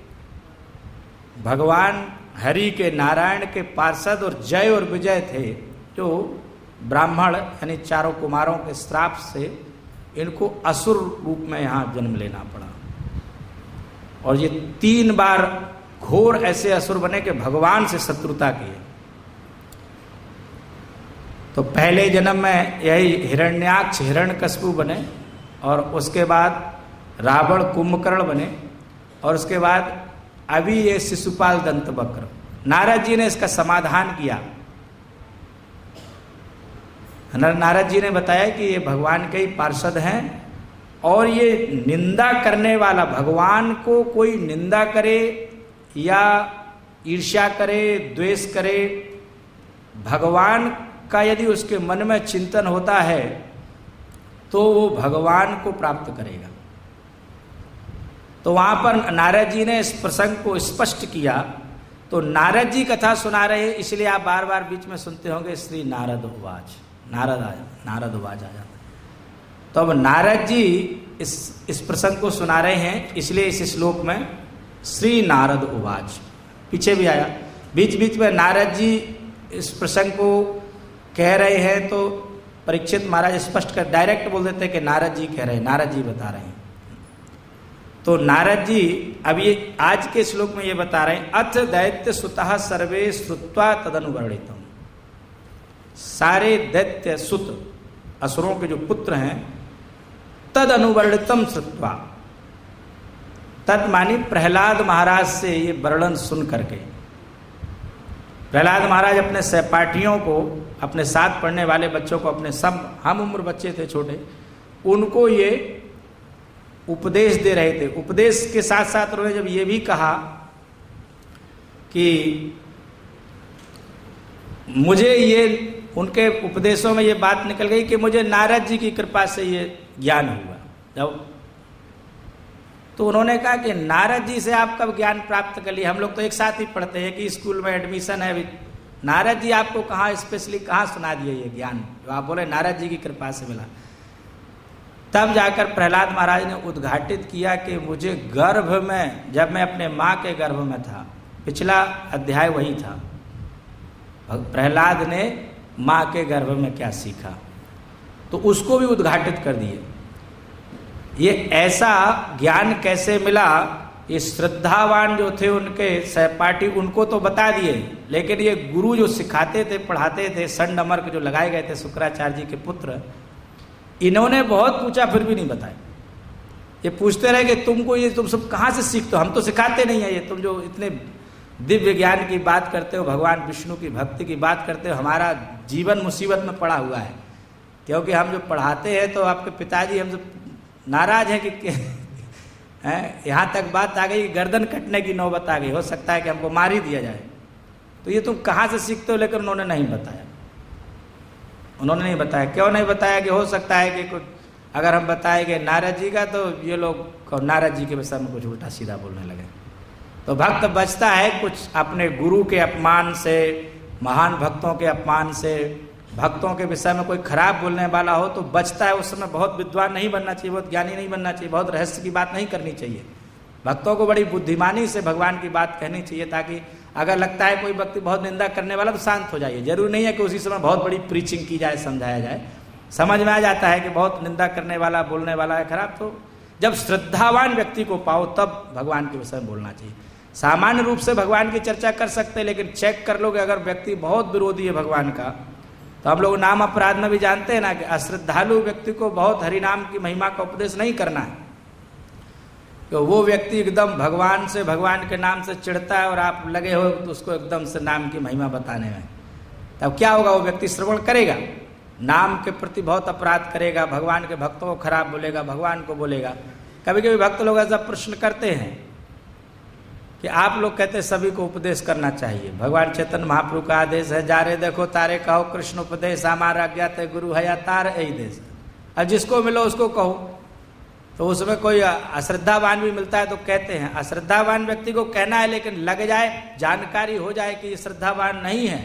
भगवान हरि के, नारायण के पार्षद और जय और विजय थे, जो ब्राह्मण यानी 4 कुमारों के श्राप से इनको असुर रूप में यहाँ जन्म लेना पड़ा, और ये 3 बार घोर ऐसे असुर बने कि भगवान से शत्रुता किए। तो पहले जन्म में यही हिरण्याक्ष हिरण्यकशिपु बने, और उसके बाद रावण कुंभकर्ण बने, और उसके बाद अभी ये शिशुपाल दंतवक्र। नारद जी ने इसका समाधान किया। नारद जी ने बताया कि ये भगवान के ही पार्षद हैं, और ये निंदा करने वाला, भगवान को कोई निंदा करे या ईर्ष्या करे, द्वेष करे, भगवान का यदि उसके मन में चिंतन होता है तो वो भगवान को प्राप्त करेगा। तो वहां पर नारद जी ने इस प्रसंग को स्पष्ट किया। तो नारद जी कथा सुना रहे, इसलिए आप बार बार बीच में सुनते होंगे श्री नारद उवाच, नारद उवाच आ जाता। तो अब नारद जी इस प्रसंग को सुना रहे हैं, इसलिए इस श्लोक में श्री नारद उवाच पीछे भी आया। बीच बीच में नारद जी इस प्रसंग को कह रहे हैं, तो परीक्षित महाराज स्पष्ट कर डायरेक्ट बोल देते हैं कि नारद जी कह रहे हैं, नारद जी बता रहे हैं। तो नारद जी अब ये आज के श्लोक में ये बता रहे हैं, अथ दैत्य सुतः सर्वे श्रुत्वा तदनुवर्णितम्। सारे दैत्य सुत असुरों के जो पुत्र हैं, तद अनुवर्णितम श्रुत्वा, तद मानी प्रहलाद महाराज से ये वर्णन सुन करके। प्रहलाद महाराज अपने सहपाठियों को, अपने साथ पढ़ने वाले बच्चों को, अपने सब हम उम्र बच्चे थे छोटे, उनको ये उपदेश दे रहे थे। उपदेश के साथ साथ उन्होंने जब ये भी कहा कि मुझे ये, उनके उपदेशों में ये बात निकल गई कि मुझे नारद जी की कृपा से ये ज्ञान हुआ। जब तो उन्होंने कहा कि नारद जी से आप कब ज्ञान प्राप्त कर लिए? हम लोग तो एक साथ ही पढ़ते हैं कि स्कूल में एडमिशन है, नारद जी आपको कहाँ स्पेशली कहाँ सुना दिए ये ज्ञान जो आप बोले नारद जी की कृपा से मिला? तब जाकर प्रहलाद महाराज ने उद्घाटित किया कि मुझे गर्भ में, जब मैं अपने माँ के गर्भ में था, पिछला अध्याय वही था, प्रहलाद ने माँ के गर्भ में क्या सीखा, तो उसको भी उद्घाटित कर दिए। ये ऐसा ज्ञान कैसे मिला? ये श्रद्धावान जो थे उनके सहपाठी, उनको तो बता दिए, लेकिन ये गुरु जो सिखाते थे, पढ़ाते थे, संड अमर्क जो लगाए गए थे शुक्राचार्य जी के पुत्र, इन्होंने बहुत पूछा फिर भी नहीं बताया। ये पूछते रहे कि तुमको ये तुम सब कहाँ से सीखते हो? हम तो सिखाते नहीं है, ये तुम जो इतने दिव्य ज्ञान की बात करते हो, भगवान विष्णु की भक्ति की बात करते हो, हमारा जीवन मुसीबत में पड़ा हुआ है, क्योंकि हम जो पढ़ाते हैं तो आपके पिताजी हमसे नाराज है कि यहाँ तक बात आ गई, गर्दन कटने की नौबत आ गई, हो सकता है कि हमको मार ही दिया जाए। तो ये तुम कहाँ से सीखते हो? लेकिन उन्होंने नहीं बताया, उन्होंने नहीं बताया। क्यों नहीं बताया? कि हो सकता है कि कुछ अगर हम बताएंगे नारद जी का तो ये लोग नारद जी के विषय में कुछ उल्टा सीधा बोलने लगे। तो भक्त बचता है कुछ अपने गुरु के अपमान से, महान भक्तों के अपमान से, भक्तों के विषय में कोई खराब बोलने वाला हो तो बचता है। उस समय बहुत विद्वान नहीं बनना चाहिए, बहुत ज्ञानी नहीं बनना चाहिए, बहुत रहस्य की बात नहीं करनी चाहिए। भक्तों को बड़ी बुद्धिमानी से भगवान की बात कहनी चाहिए, ताकि अगर लगता है कोई व्यक्ति बहुत निंदा करने वाला तो शांत हो जाइए। जरूरी नहीं है कि उसी समय बहुत बड़ी प्रीचिंग की जाए, समझाया जाए। समझ में आ जाता है कि बहुत निंदा करने वाला, बोलने वाला है खराब, तो जब श्रद्धावान व्यक्ति को पाओ तब भगवान के विषय में बोलना चाहिए। सामान्य रूप से भगवान की चर्चा कर सकते हैं, लेकिन चेक कर लोगे अगर व्यक्ति बहुत विरोधी है भगवान का, तो हम लोग नाम अपराध में भी जानते हैं ना कि अश्रद्धालु व्यक्ति को बहुत हरिनाम की महिमा का उपदेश नहीं करना है। तो वो व्यक्ति एकदम भगवान से, भगवान के नाम से चिढ़ता है और आप लगे हो तो उसको एकदम से नाम की महिमा बताने में, तब क्या होगा? वो व्यक्ति श्रवण करेगा, नाम के प्रति बहुत अपराध करेगा, भगवान के भक्तों को खराब बोलेगा, भगवान को बोलेगा। कभी कभी भक्त लोग ऐसा प्रश्न करते हैं कि आप लोग कहते हैं सभी को उपदेश करना चाहिए, भगवान चैतन्य महाप्रभु का आदेश है, जा रे देखो तारे कहो कृष्ण उपदेश, हमारा अज्ञात है गुरु है या तार यही देश। अब जिसको मिलो उसको कहो, तो उसमें कोई अश्रद्धावान भी मिलता है तो कहते हैं। अश्रद्धावान व्यक्ति को कहना है, लेकिन लग जाए, जानकारी हो जाए कि ये श्रद्धावान नहीं है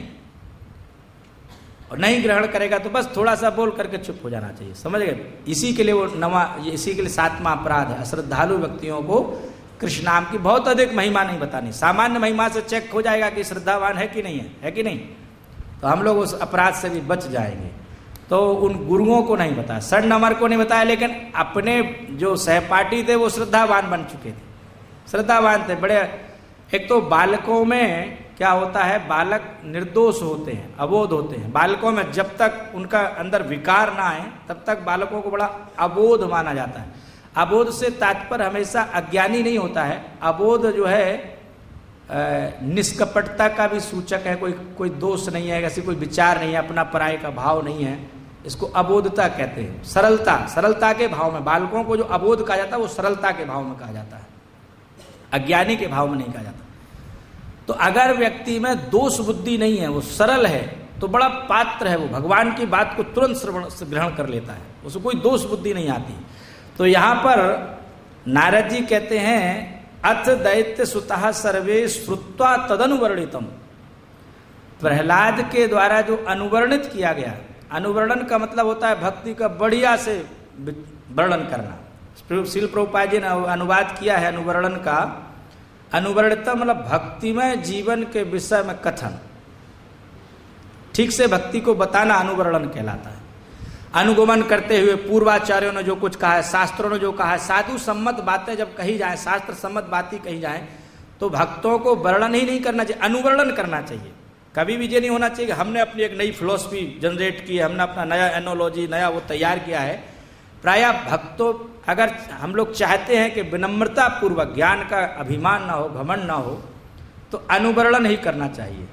और नहीं ग्रहण करेगा तो बस थोड़ा सा बोल करके चुप हो जाना चाहिए, समझ गए? इसी के लिए वो इसी के लिए 7वां अपराध है, अश्रद्धालु व्यक्तियों को कृष्ण नाम की बहुत अधिक महिमा नहीं बतानी। सामान्य महिमा से चेक हो जाएगा कि श्रद्धावान है कि नहीं है कि नहीं, तो हम लोग उस अपराध से भी बच जाएंगे। तो उन गुरुओं को नहीं बताया, षड नंबर को नहीं बताया, लेकिन अपने जो सहपाठी थे वो श्रद्धावान बन चुके थे, श्रद्धावान थे बड़े। एक तो बालकों में क्या होता है, बालक निर्दोष होते हैं, अबोध होते हैं। बालकों में जब तक उनका अंदर विकार ना आए तब तक बालकों को बड़ा अबोध माना जाता है। अबोध से तात्पर्य हमेशा अज्ञानी नहीं होता है। अबोध जो है निष्कपटता का भी सूचक है, कोई दोष नहीं है, ऐसी कोई विचार नहीं है, अपना पराये का भाव नहीं है, इसको अबोधता कहते हैं। सरलता के भाव में बालकों को जो अबोध कहा जाता है वो सरलता के भाव में कहा जाता है, अज्ञानी के भाव में नहीं कहा जाता। तो अगर व्यक्ति में दोष बुद्धि नहीं है, वो सरल है, तो बड़ा पात्र है, वो भगवान की बात को तुरंत ग्रहण कर लेता है, उसको कोई दोष बुद्धि नहीं आती। तो यहां पर नारद जी कहते हैं अथ दैत्य सुतः सर्वे श्रुत्वा तदनुवर्णितम, प्रहलाद के द्वारा जो अनुवर्णित किया गया, अनुवर्णन का मतलब होता है भक्ति का बढ़िया से वर्णन करना। श्रील प्रभुपाद जी ने अनुवाद किया है अनुवर्णन का। अनुवर्णित मतलब भक्तिमय जीवन के विषय में कथन, ठीक से भक्ति को बताना अनुवर्णन कहलाता है। अनुगमन करते हुए पूर्वाचार्यों ने जो कुछ कहा है, शास्त्रों ने जो कहा है, साधु सम्मत बातें जब कही जाए, शास्त्र सम्मत बातें कही जाए, तो भक्तों को वर्णन ही नहीं करना चाहिए, अनुवर्णन करना चाहिए। कभी भी ये नहीं होना चाहिए कि हमने अपनी एक नई फिलॉसफी जनरेट की, हमने अपना नया एनोलॉजी नया वो तैयार किया है। प्रायः भक्तों, अगर हम लोग चाहते हैं कि विनम्रता पूर्वक, ज्ञान का अभिमान ना हो, घमंड ना हो, तो अनुवर्णन ही करना चाहिए।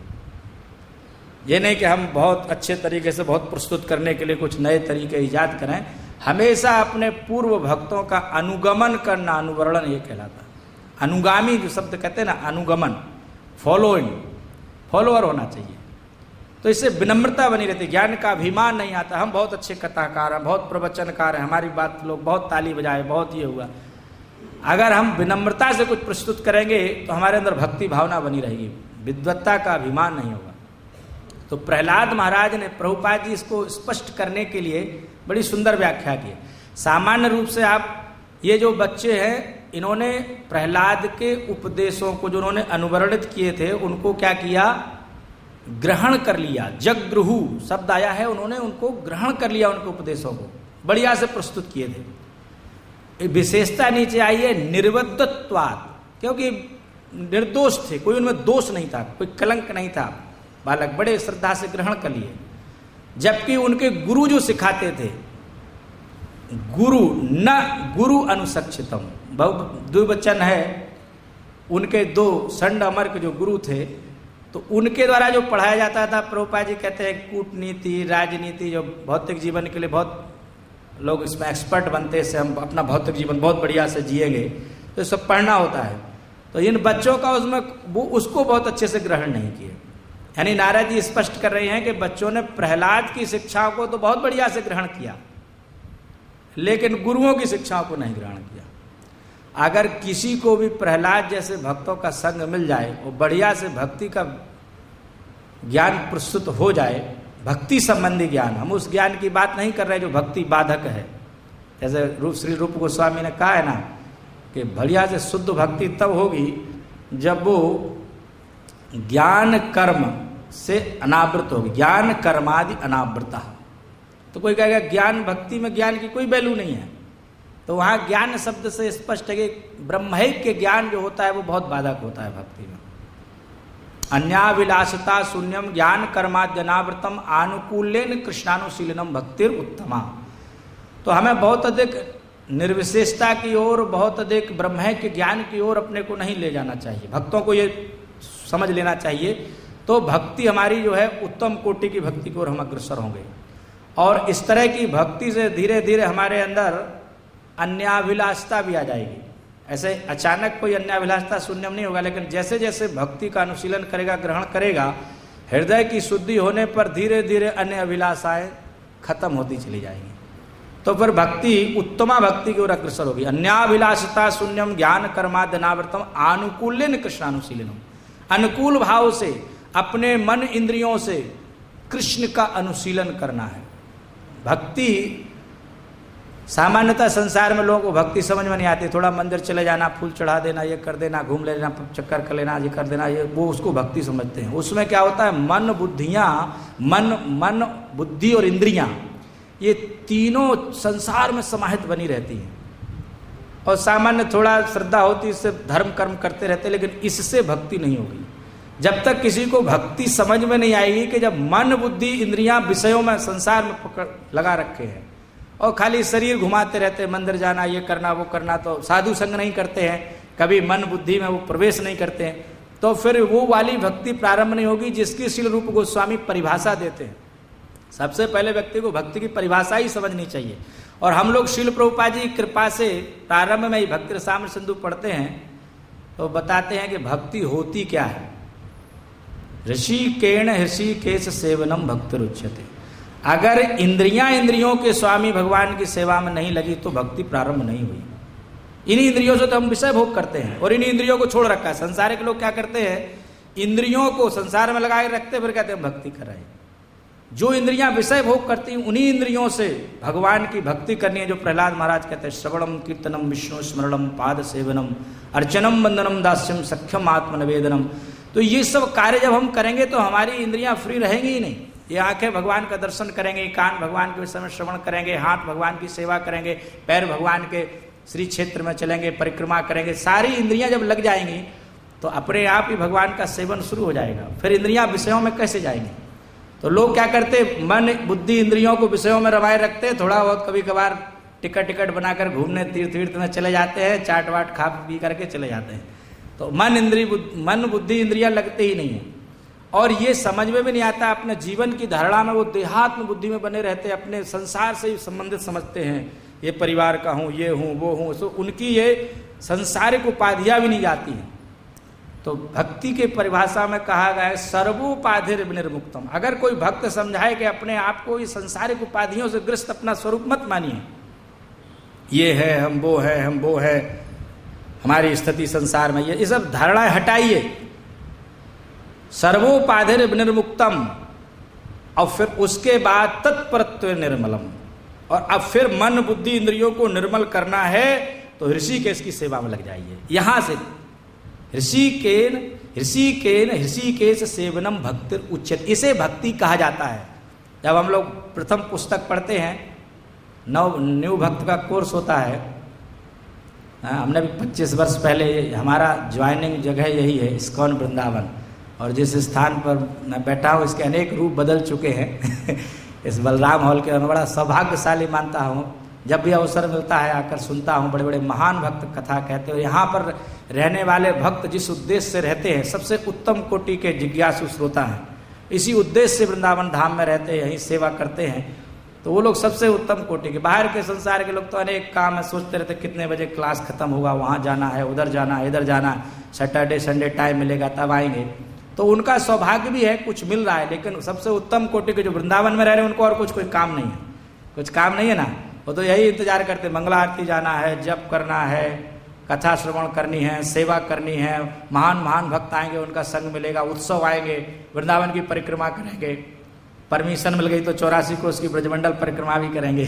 ये नहीं कि हम बहुत अच्छे तरीके से बहुत प्रस्तुत करने के लिए कुछ नए तरीके ईजाद करें। हमेशा अपने पूर्व भक्तों का अनुगमन करना अनुवर्णन ये कहलाता। अनुगामी जो शब्द कहते हैं ना, अनुगमन, फॉलोइंग, फॉलोअर होना चाहिए। तो इससे विनम्रता बनी रहती, ज्ञान का अभिमान नहीं आता। हम बहुत अच्छे कथाकार हैं, बहुत प्रवचनकार हैं, हमारी बात लोग बहुत ताली बजाए, बहुत ये हुआ। अगर हम विनम्रता से कुछ प्रस्तुत करेंगे तो हमारे अंदर भक्ति भावना बनी रहेगी, विद्वत्ता का अभिमान नहीं होगा। तो प्रहलाद महाराज ने, प्रभुपाद जी इसको स्पष्ट करने के लिए बड़ी सुंदर व्याख्या की। सामान्य रूप से आप ये जो बच्चे हैं, इन्होंने प्रहलाद के उपदेशों को जो उन्होंने अनुवर्णित किए थे उनको क्या किया, ग्रहण कर लिया। जगद्रुहु शब्द आया है, उन्होंने उनको ग्रहण कर लिया, उनके उपदेशों को बढ़िया से प्रस्तुत किए थे। विशेषता नीचे आई है निर्वद्वत्वात्, क्योंकि निर्दोष थे, कोई उनमें दोष नहीं था, कोई कलंक नहीं था। बालक बड़े श्रद्धा से ग्रहण कर लिए। जबकि उनके गुरु जो सिखाते थे, गुरु न गुरु अनुसक्षितम, द्विवचन है, उनके दो संड अमर के जो गुरु थे, तो उनके द्वारा जो पढ़ाया जाता था, प्रभुपाद जी कहते हैं कूटनीति, राजनीति, जो भौतिक जीवन के लिए बहुत लोग इसमें एक्सपर्ट बनते हैं, हम अपना भौतिक जीवन बहुत बढ़िया से जिएंगे, तो सब पढ़ना होता है। तो इन बच्चों का उसमें वो उसको बहुत अच्छे से ग्रहण नहीं किए। यानी नारद जी स्पष्ट कर रहे हैं कि बच्चों ने प्रहलाद की शिक्षाओं को तो बहुत बढ़िया से ग्रहण किया, लेकिन गुरुओं की शिक्षाओं को नहीं ग्रहण किया। अगर किसी को भी प्रहलाद जैसे भक्तों का संग मिल जाए और बढ़िया से भक्ति का ज्ञान प्रस्तुत हो जाए, भक्ति संबंधी ज्ञान, हम उस ज्ञान की बात नहीं कर रहे जो भक्ति बाधक है। जैसे श्री रूप गोस्वामी ने कहा है ना कि बढ़िया से शुद्ध भक्ति तब होगी जब वो ज्ञान कर्म से अनावृत होगी, ज्ञान कर्मादि अनावृता। तो कोई कहेगा ज्ञान भक्ति में ज्ञान की कोई वैल्यू नहीं है, तो वहां ज्ञान शब्द से स्पष्ट है कि ब्रह्मैक्य ज्ञान जो होता है वो बहुत बाधक होता है भक्ति में। अन्याभिलाषता शून्यम ज्ञान कर्माद्यनावृतम आनुकूल्येन कृष्णानुशीलनम भक्तिर उत्तमा। तो हमें बहुत अधिक निर्विशेषता की ओर, बहुत अधिक ब्रह्मैक्य ज्ञान की ओर अपने को नहीं ले जाना चाहिए। भक्तों को ये समझ लेना चाहिए, तो भक्ति हमारी जो है उत्तम कोटि की भक्ति की ओर हम अग्रसर होंगे। और इस तरह की भक्ति से धीरे धीरे हमारे अंदर अन्याभिलाषता भी आ जाएगी। ऐसे अचानक कोई अन्याभिलाषता शून्यम नहीं होगा, लेकिन जैसे जैसे भक्ति का अनुशीलन करेगा, ग्रहण करेगा, हृदय की शुद्धि होने पर धीरे धीरे अन्य अभिलाषाएं खत्म होती चली जाएंगी। तो फिर भक्ति उत्तमा भक्ति की ओर अग्रसर होगी। अन्याभिलाषता शून्यम ज्ञान कर्माद्यनावृतम आनुकूल्येन कृष्णानुशीलनम। अनुकूल भाव से अपने मन इंद्रियों से कृष्ण का अनुशीलन करना है। भक्ति सामान्यतः संसार में लोगों को भक्ति समझ में नहीं आती। थोड़ा मंदिर चले जाना, फूल चढ़ा देना, ये कर देना, घूम लेना, चक्कर कर लेना, ये कर देना, ये वो उसको भक्ति समझते हैं। उसमें क्या होता है, मन बुद्धि और इंद्रियां, ये तीनों संसार में समाहित बनी रहती हैं। और सामान्य थोड़ा श्रद्धा होती, इससे धर्म कर्म करते रहते, लेकिन इससे भक्ति नहीं होगी जब तक किसी को भक्ति समझ में नहीं आएगी कि जब मन बुद्धि इंद्रियां विषयों में संसार में पकड़ लगा रखे हैं और खाली शरीर घुमाते रहते हैं, मंदिर जाना, ये करना, वो करना, तो साधु संग नहीं करते हैं, कभी मन बुद्धि में वो प्रवेश नहीं करते हैं, तो फिर वो वाली भक्ति प्रारंभ नहीं होगी जिसकी श्रील रूप गोस्वामी परिभाषा देते हैं। सबसे पहले व्यक्ति को भक्ति की परिभाषा ही समझनी चाहिए। और हम लोग श्रील प्रभुपाद जी की कृपा से प्रारंभ में ही भक्ति रसामृत सिंधु पढ़ते हैं तो बताते हैं कि भक्ति होती क्या है। ऋषिकेण ऋषिकेश सेवनम भक्तिरुच्यते। अगर इंद्रियों के स्वामी भगवान की सेवा में नहीं लगी तो भक्ति प्रारंभ नहीं हुई। इन्हीं इंद्रियों से तो हम विषय भोग करते हैं और इन्हीं इंद्रियों को छोड़ रखा है। संसारिक लोग क्या करते हैं, इंद्रियों को संसार में लगाए रखते फिर कहते हैं भक्ति कर रहे हैं। जो इंद्रियां विषय भोग करती हैं उन्हीं इंद्रियों से भगवान की भक्ति करनी है। जो प्रहलाद महाराज कहते हैं, श्रवणम कीर्तनम विष्णु स्मरणम पाद सेवनम अर्चनम वंदनम दास्यम सख्यम आत्मनिवेदनम। तो ये सब कार्य जब हम करेंगे तो हमारी इंद्रियां फ्री रहेंगी ही नहीं। ये आंखें भगवान का दर्शन करेंगे, कान भगवान के विषय में श्रवण करेंगे, हाथ भगवान की सेवा करेंगे, पैर भगवान के श्री क्षेत्र में चलेंगे, परिक्रमा करेंगे। सारी इंद्रियां जब लग जाएंगी तो अपने आप ही भगवान का सेवन शुरू हो जाएगा। फिर इंद्रियां विषयों में कैसे जाएंगी? तो लोग क्या करते, मन बुद्धि इंद्रियों को विषयों में रमाए रखते, थोड़ा बहुत कभी कभार टिकट बनाकर घूमने तीर्थ में चले जाते हैं, चाट वाट खा पी करके चले जाते हैं। तो मन बुद्धि इंद्रियां लगते ही नहीं है। और ये समझ में भी नहीं आता, अपने जीवन की धारणा में वो देहात्म बुद्धि में बने रहते हैं, अपने संसार से ही संबंधित समझते हैं, ये परिवार का हूँ, ये हूँ, वो हूँ। तो उनकी ये सांसारिक उपाधियां भी नहीं जाती हैं। तो भक्ति के परिभाषा में कहा गया है सर्वोपाधिर विनिर्मुक्तम। अगर कोई भक्त समझाए कि अपने आप को इस सांसारिक उपाधियों से ग्रस्त अपना स्वरूप मत मानिए, ये है हम, वो है हम, वो है हमारी स्थिति संसार में, ये सब धारणाएं हटाइए। सर्वोपाधिर विनिर्मुक्तम, और फिर उसके बाद तत्परत्व निर्मलम। और अब फिर मन बुद्धि इंद्रियों को निर्मल करना है तो ऋषिकेश की सेवा में लग जाइए। यहां से ऋषिकेश सेवनम भक्ति उच्चत, इसे भक्ति कहा जाता है। जब हम लोग प्रथम पुस्तक पढ़ते हैं, न्यू भक्त का कोर्स होता है, हमने भी 25 वर्ष पहले, हमारा ज्वाइनिंग जगह यही है इस्कॉन वृंदावन, और जिस स्थान पर मैं बैठा हूँ इसके अनेक रूप बदल चुके हैं इस बलराम हॉल के मैं बड़ा सौभाग्यशाली मानता हूँ। जब भी अवसर मिलता है आकर सुनता हूँ, बड़े बड़े महान भक्त कथा कहते हैं। यहाँ पर रहने वाले भक्त जिस उद्देश्य से रहते हैं, सबसे उत्तम कोटि के जिज्ञासु श्रोता हैं, इसी उद्देश्य से वृंदावन धाम में रहते हैं, यहीं सेवा करते हैं। तो वो लोग सबसे उत्तम कोटि के। बाहर के संसार के लोग तो अनेक काम है, सोचते रहते कितने बजे क्लास खत्म होगा, वहाँ जाना है, उधर जाना है, इधर जाना है, सैटरडे संडे टाइम मिलेगा तब आएंगे। तो उनका सौभाग्य भी है, कुछ मिल रहा है। लेकिन सबसे उत्तम कोटि के जो वृंदावन में रह रहे हैं, उनको और कोई काम नहीं है, कुछ काम नहीं है ना। वो तो यही इंतजार करते, मंगला आरती जाना है, जप करना है, कथा श्रवण करनी है, सेवा करनी है, महान महान भक्त आएंगे, उनका संग मिलेगा, उत्सव आएंगे, वृंदावन की परिक्रमा करेंगे, परमिशन मिल गई तो 84 कोस की ब्रजमंडल परिक्रमा भी करेंगे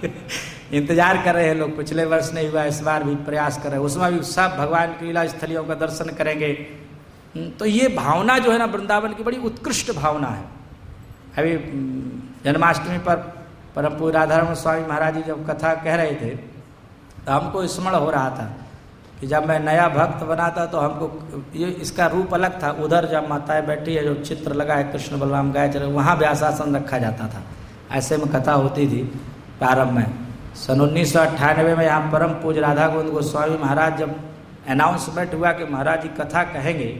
इंतजार कर रहे हैं लोग। पिछले वर्ष नहीं हुआ, इस बार भी प्रयास कर रहे हैं, उसमें भी सब भगवान की लीला स्थलियों का दर्शन करेंगे। तो ये भावना जो है ना वृंदावन की, बड़ी उत्कृष्ट भावना है। अभी जन्माष्टमी पर परम पूज्य राधारमण स्वामी महाराज जी जब कथा कह रहे थे, तो हमको स्मरण हो रहा था कि जब मैं नया भक्त बना था तो हमको ये इसका रूप अलग था। उधर जब माताएं बैठी है, जो चित्र लगा है कृष्ण बलराम गाय चले, वहाँ व्यासासन रखा जाता था, ऐसे में कथा होती थी प्रारंभ में। सन 1998 में यहाँ परम पूज्य राधा गोविंद गोस्वामी महाराज जब अनाउंसमेंट हुआ कि महाराज जी कथा कहेंगे,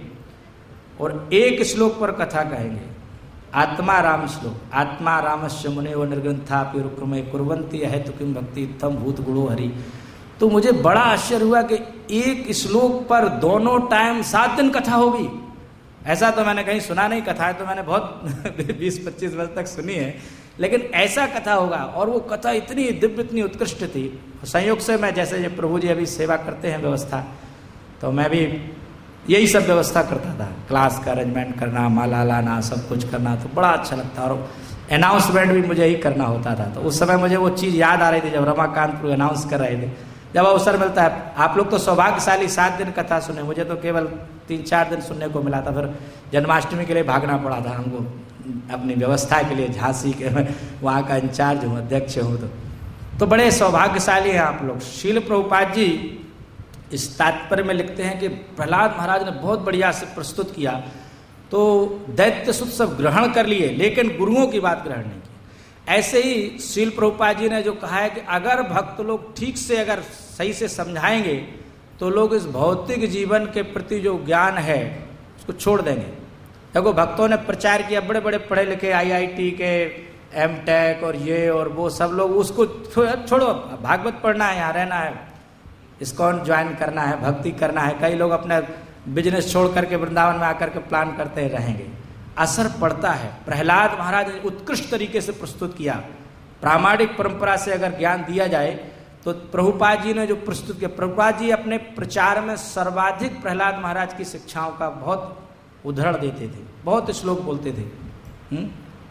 और एक श्लोक पर कथा कहेंगे, आत्मा राम श्लोक, आत्मा रामस्य मुने व निर्ग्रंथा रुक्रमे कुर्वंती है तो किम भक्ति तम भूत गुणो हरि। तो मुझे बड़ा आश्चर्य हुआ कि एक श्लोक पर दोनों टाइम 7 दिन कथा होगी। ऐसा तो मैंने कहीं सुना नहीं, कथा है तो मैंने बहुत 20-25 वर्ष तक सुनी है, लेकिन ऐसा कथा होगा। और वो कथा इतनी दिव्य, इतनी उत्कृष्ट थी। संयोग से मैं, जैसे प्रभु जी अभी सेवा करते हैं व्यवस्था, तो मैं भी यही सब व्यवस्था करता था, क्लास का अरेंजमेंट करना, माला लाना, सब कुछ करना, तो बड़ा अच्छा लगता। और अनाउंसमेंट भी मुझे ही करना होता था। तो उस समय मुझे वो चीज़ याद आ रही थी जब रमाकांत अनाउंस कर रहे थे। जब अवसर मिलता है, आप लोग तो सौभाग्यशाली 7 दिन कथा सुने, मुझे तो केवल 3-4 दिन सुनने को मिला था। फिर जन्माष्टमी के लिए भागना पड़ा था हमको, अपनी व्यवस्था के लिए, झांसी के वहाँ का इंचार्ज हूँ, अध्यक्ष हूँ। तो बड़े सौभाग्यशाली हैं आप लोग। शील प्रभुपाद जी इस तात्पर्य में लिखते हैं कि प्रहलाद महाराज ने बहुत बढ़िया से प्रस्तुत किया, तो दैत्य सुत सब ग्रहण कर लिए, लेकिन गुरुओं की बात ग्रहण नहीं की। ऐसे ही शील प्रभुपाद जी ने जो कहा है कि अगर भक्त लोग ठीक से, अगर सही से समझाएंगे, तो लोग इस भौतिक जीवन के प्रति जो ज्ञान है उसको छोड़ देंगे। देखो भक्तों ने प्रचार किया, बड़े बड़े पढ़े लिखे IIT के M.Tech और ये और वो सब लोग, उसको छोड़ो, भागवत पढ़ना है, यहाँ रहना है, इस्कॉन ज्वाइन करना है, भक्ति करना है। कई लोग अपना बिजनेस छोड़ करके वृंदावन में आकर के प्लान करते रहेंगे। असर पड़ता है। प्रहलाद महाराज ने उत्कृष्ट तरीके से प्रस्तुत किया। प्रामाणिक परंपरा से अगर ज्ञान दिया जाए तो प्रभुपाद जी ने जो प्रस्तुत किया, प्रभुपाद जी अपने प्रचार में सर्वाधिक प्रहलाद महाराज की शिक्षाओं का बहुत उदाहरण देते थे, बहुत श्लोक बोलते थे।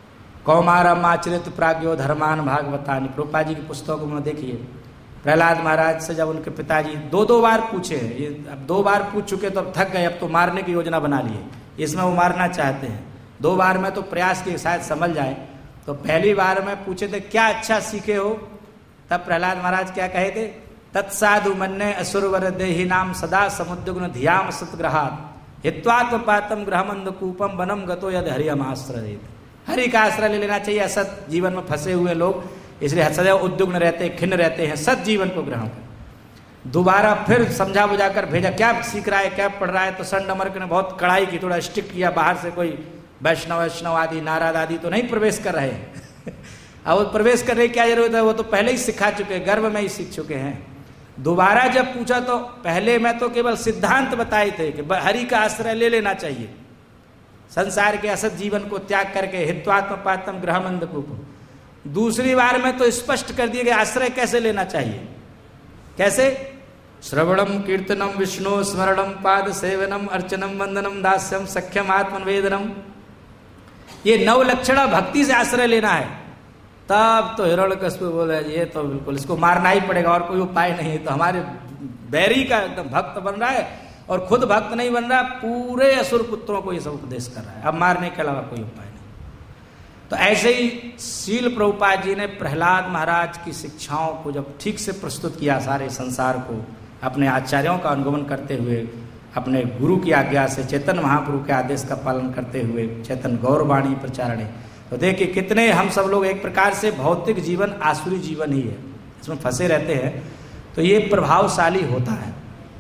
कौमारम आचरित प्राज्ञो धर्मान भागवतानि, प्रभुपाद जी की पुस्तकों में देखिए। प्रहलाद महाराज से जब उनके पिताजी 2 बार पूछे, ये अब 2 बार पूछ चुके तो अब थक गए, अब तो मारने की योजना बना लिए, इसमें वो मारना चाहते हैं। 2 बार में तो प्रयास की शायद समझ जाए। तो पहली बार में पूछे थे क्या अच्छा सीखे हो, तब प्रहलाद महाराज क्या कहे थे, तत्साधु मन्ने असुरवर देहि नाम सदा समुद्रगुण धियाम सतग्रहात हित्वात्मपातम गृहमंधकूपम वनम गतो यद हरियमाश्रयेत। हरि का आश्रय ले लेना चाहिए। असत जीवन में फंसे हुए लोग इसलिए सदैव उद्विग्न रहते, खिन्न रहते हैं, सत जीवन को ग्रहण कर। दोबारा फिर समझा बुझा कर भेजा, क्या सीख रहा है, क्या पढ़ रहा है, तो संत अमरक ने बहुत कड़ाई की, थोड़ा स्ट्रिक्ट किया। बाहर से कोई वैष्णव आदि नारद आदि तो नहीं प्रवेश कर रहे हैं। अब प्रवेश करने की क्या जरूरत है, वो तो पहले ही सिखा चुके हैं, गर्भ में ही सीख चुके हैं। दोबारा जब पूछा तो पहले मैं तो केवल सिद्धांत बताए थे कि हरि का आश्रय ले लेना चाहिए, संसार के असत जीवन को त्याग करके हित्वात्मपातम गृहमंधकूपम। दूसरी बार में तो स्पष्ट कर दिया कि आश्रय कैसे लेना चाहिए। कैसे? श्रवणम कीर्तनम विष्णु स्मरणम पाद सेवनम अर्चनम वंदनम दास्यम सख्यम आत्मनिवेदनम। ये 9 लक्षणा भक्ति से आश्रय लेना है। तब तो हिरण्यकश्यप बोले ये तो बिल्कुल इसको मारना ही पड़ेगा, और कोई उपाय नहीं है। तो हमारे बैरी का एकदम भक्त बन रहा है और खुद भक्त नहीं बन रहा, पूरे असुर पुत्रों को ये सब उपदेश कर रहा है। अब मारने के अलावा कोई उपाय नहीं। तो ऐसे ही शील प्रभुपाद जी ने प्रहलाद महाराज की शिक्षाओं को जब ठीक से प्रस्तुत किया सारे संसार को, अपने आचार्यों का अनुगमन करते हुए, अपने गुरु की आज्ञा से, चैतन्य महाप्रभु के आदेश का पालन करते हुए, चैतन्य गौरवाणी प्रचारणे, तो देखिए कितने हम सब लोग एक प्रकार से भौतिक जीवन आसुरी जीवन ही है, इसमें फंसे रहते हैं। तो ये प्रभावशाली होता है।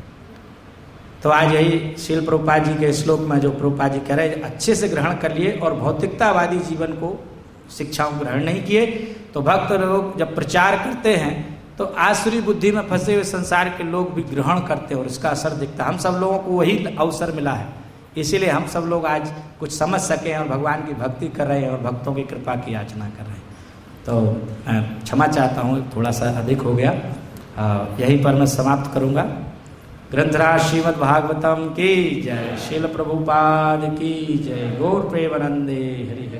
तो आज यही शील प्रभुपाद जी के श्लोक में जो प्रभुपाद जी कह रहे हैं, अच्छे से ग्रहण कर लिए और भौतिकतावादी जीवन को शिक्षाओं ग्रहण नहीं किए। तो भक्त लोग जब प्रचार करते हैं तो आसुरी बुद्धि में फंसे हुए संसार के लोग भी ग्रहण करते हैं और इसका असर दिखता है। हम सब लोगों को वही अवसर मिला है, इसीलिए हम सब लोग आज कुछ समझ सके और भगवान की भक्ति कर रहे हैं और भक्तों की कृपा की याचना कर रहे हैं। तो क्षमा चाहता हूँ, थोड़ा सा अधिक हो गया, यहीं पर मैं समाप्त करूँगा। ग्रंथराज श्रीमद् भागवतम की जय, शील प्रभुपाद की जय, गौर प्रेमानंदे हरि हरि।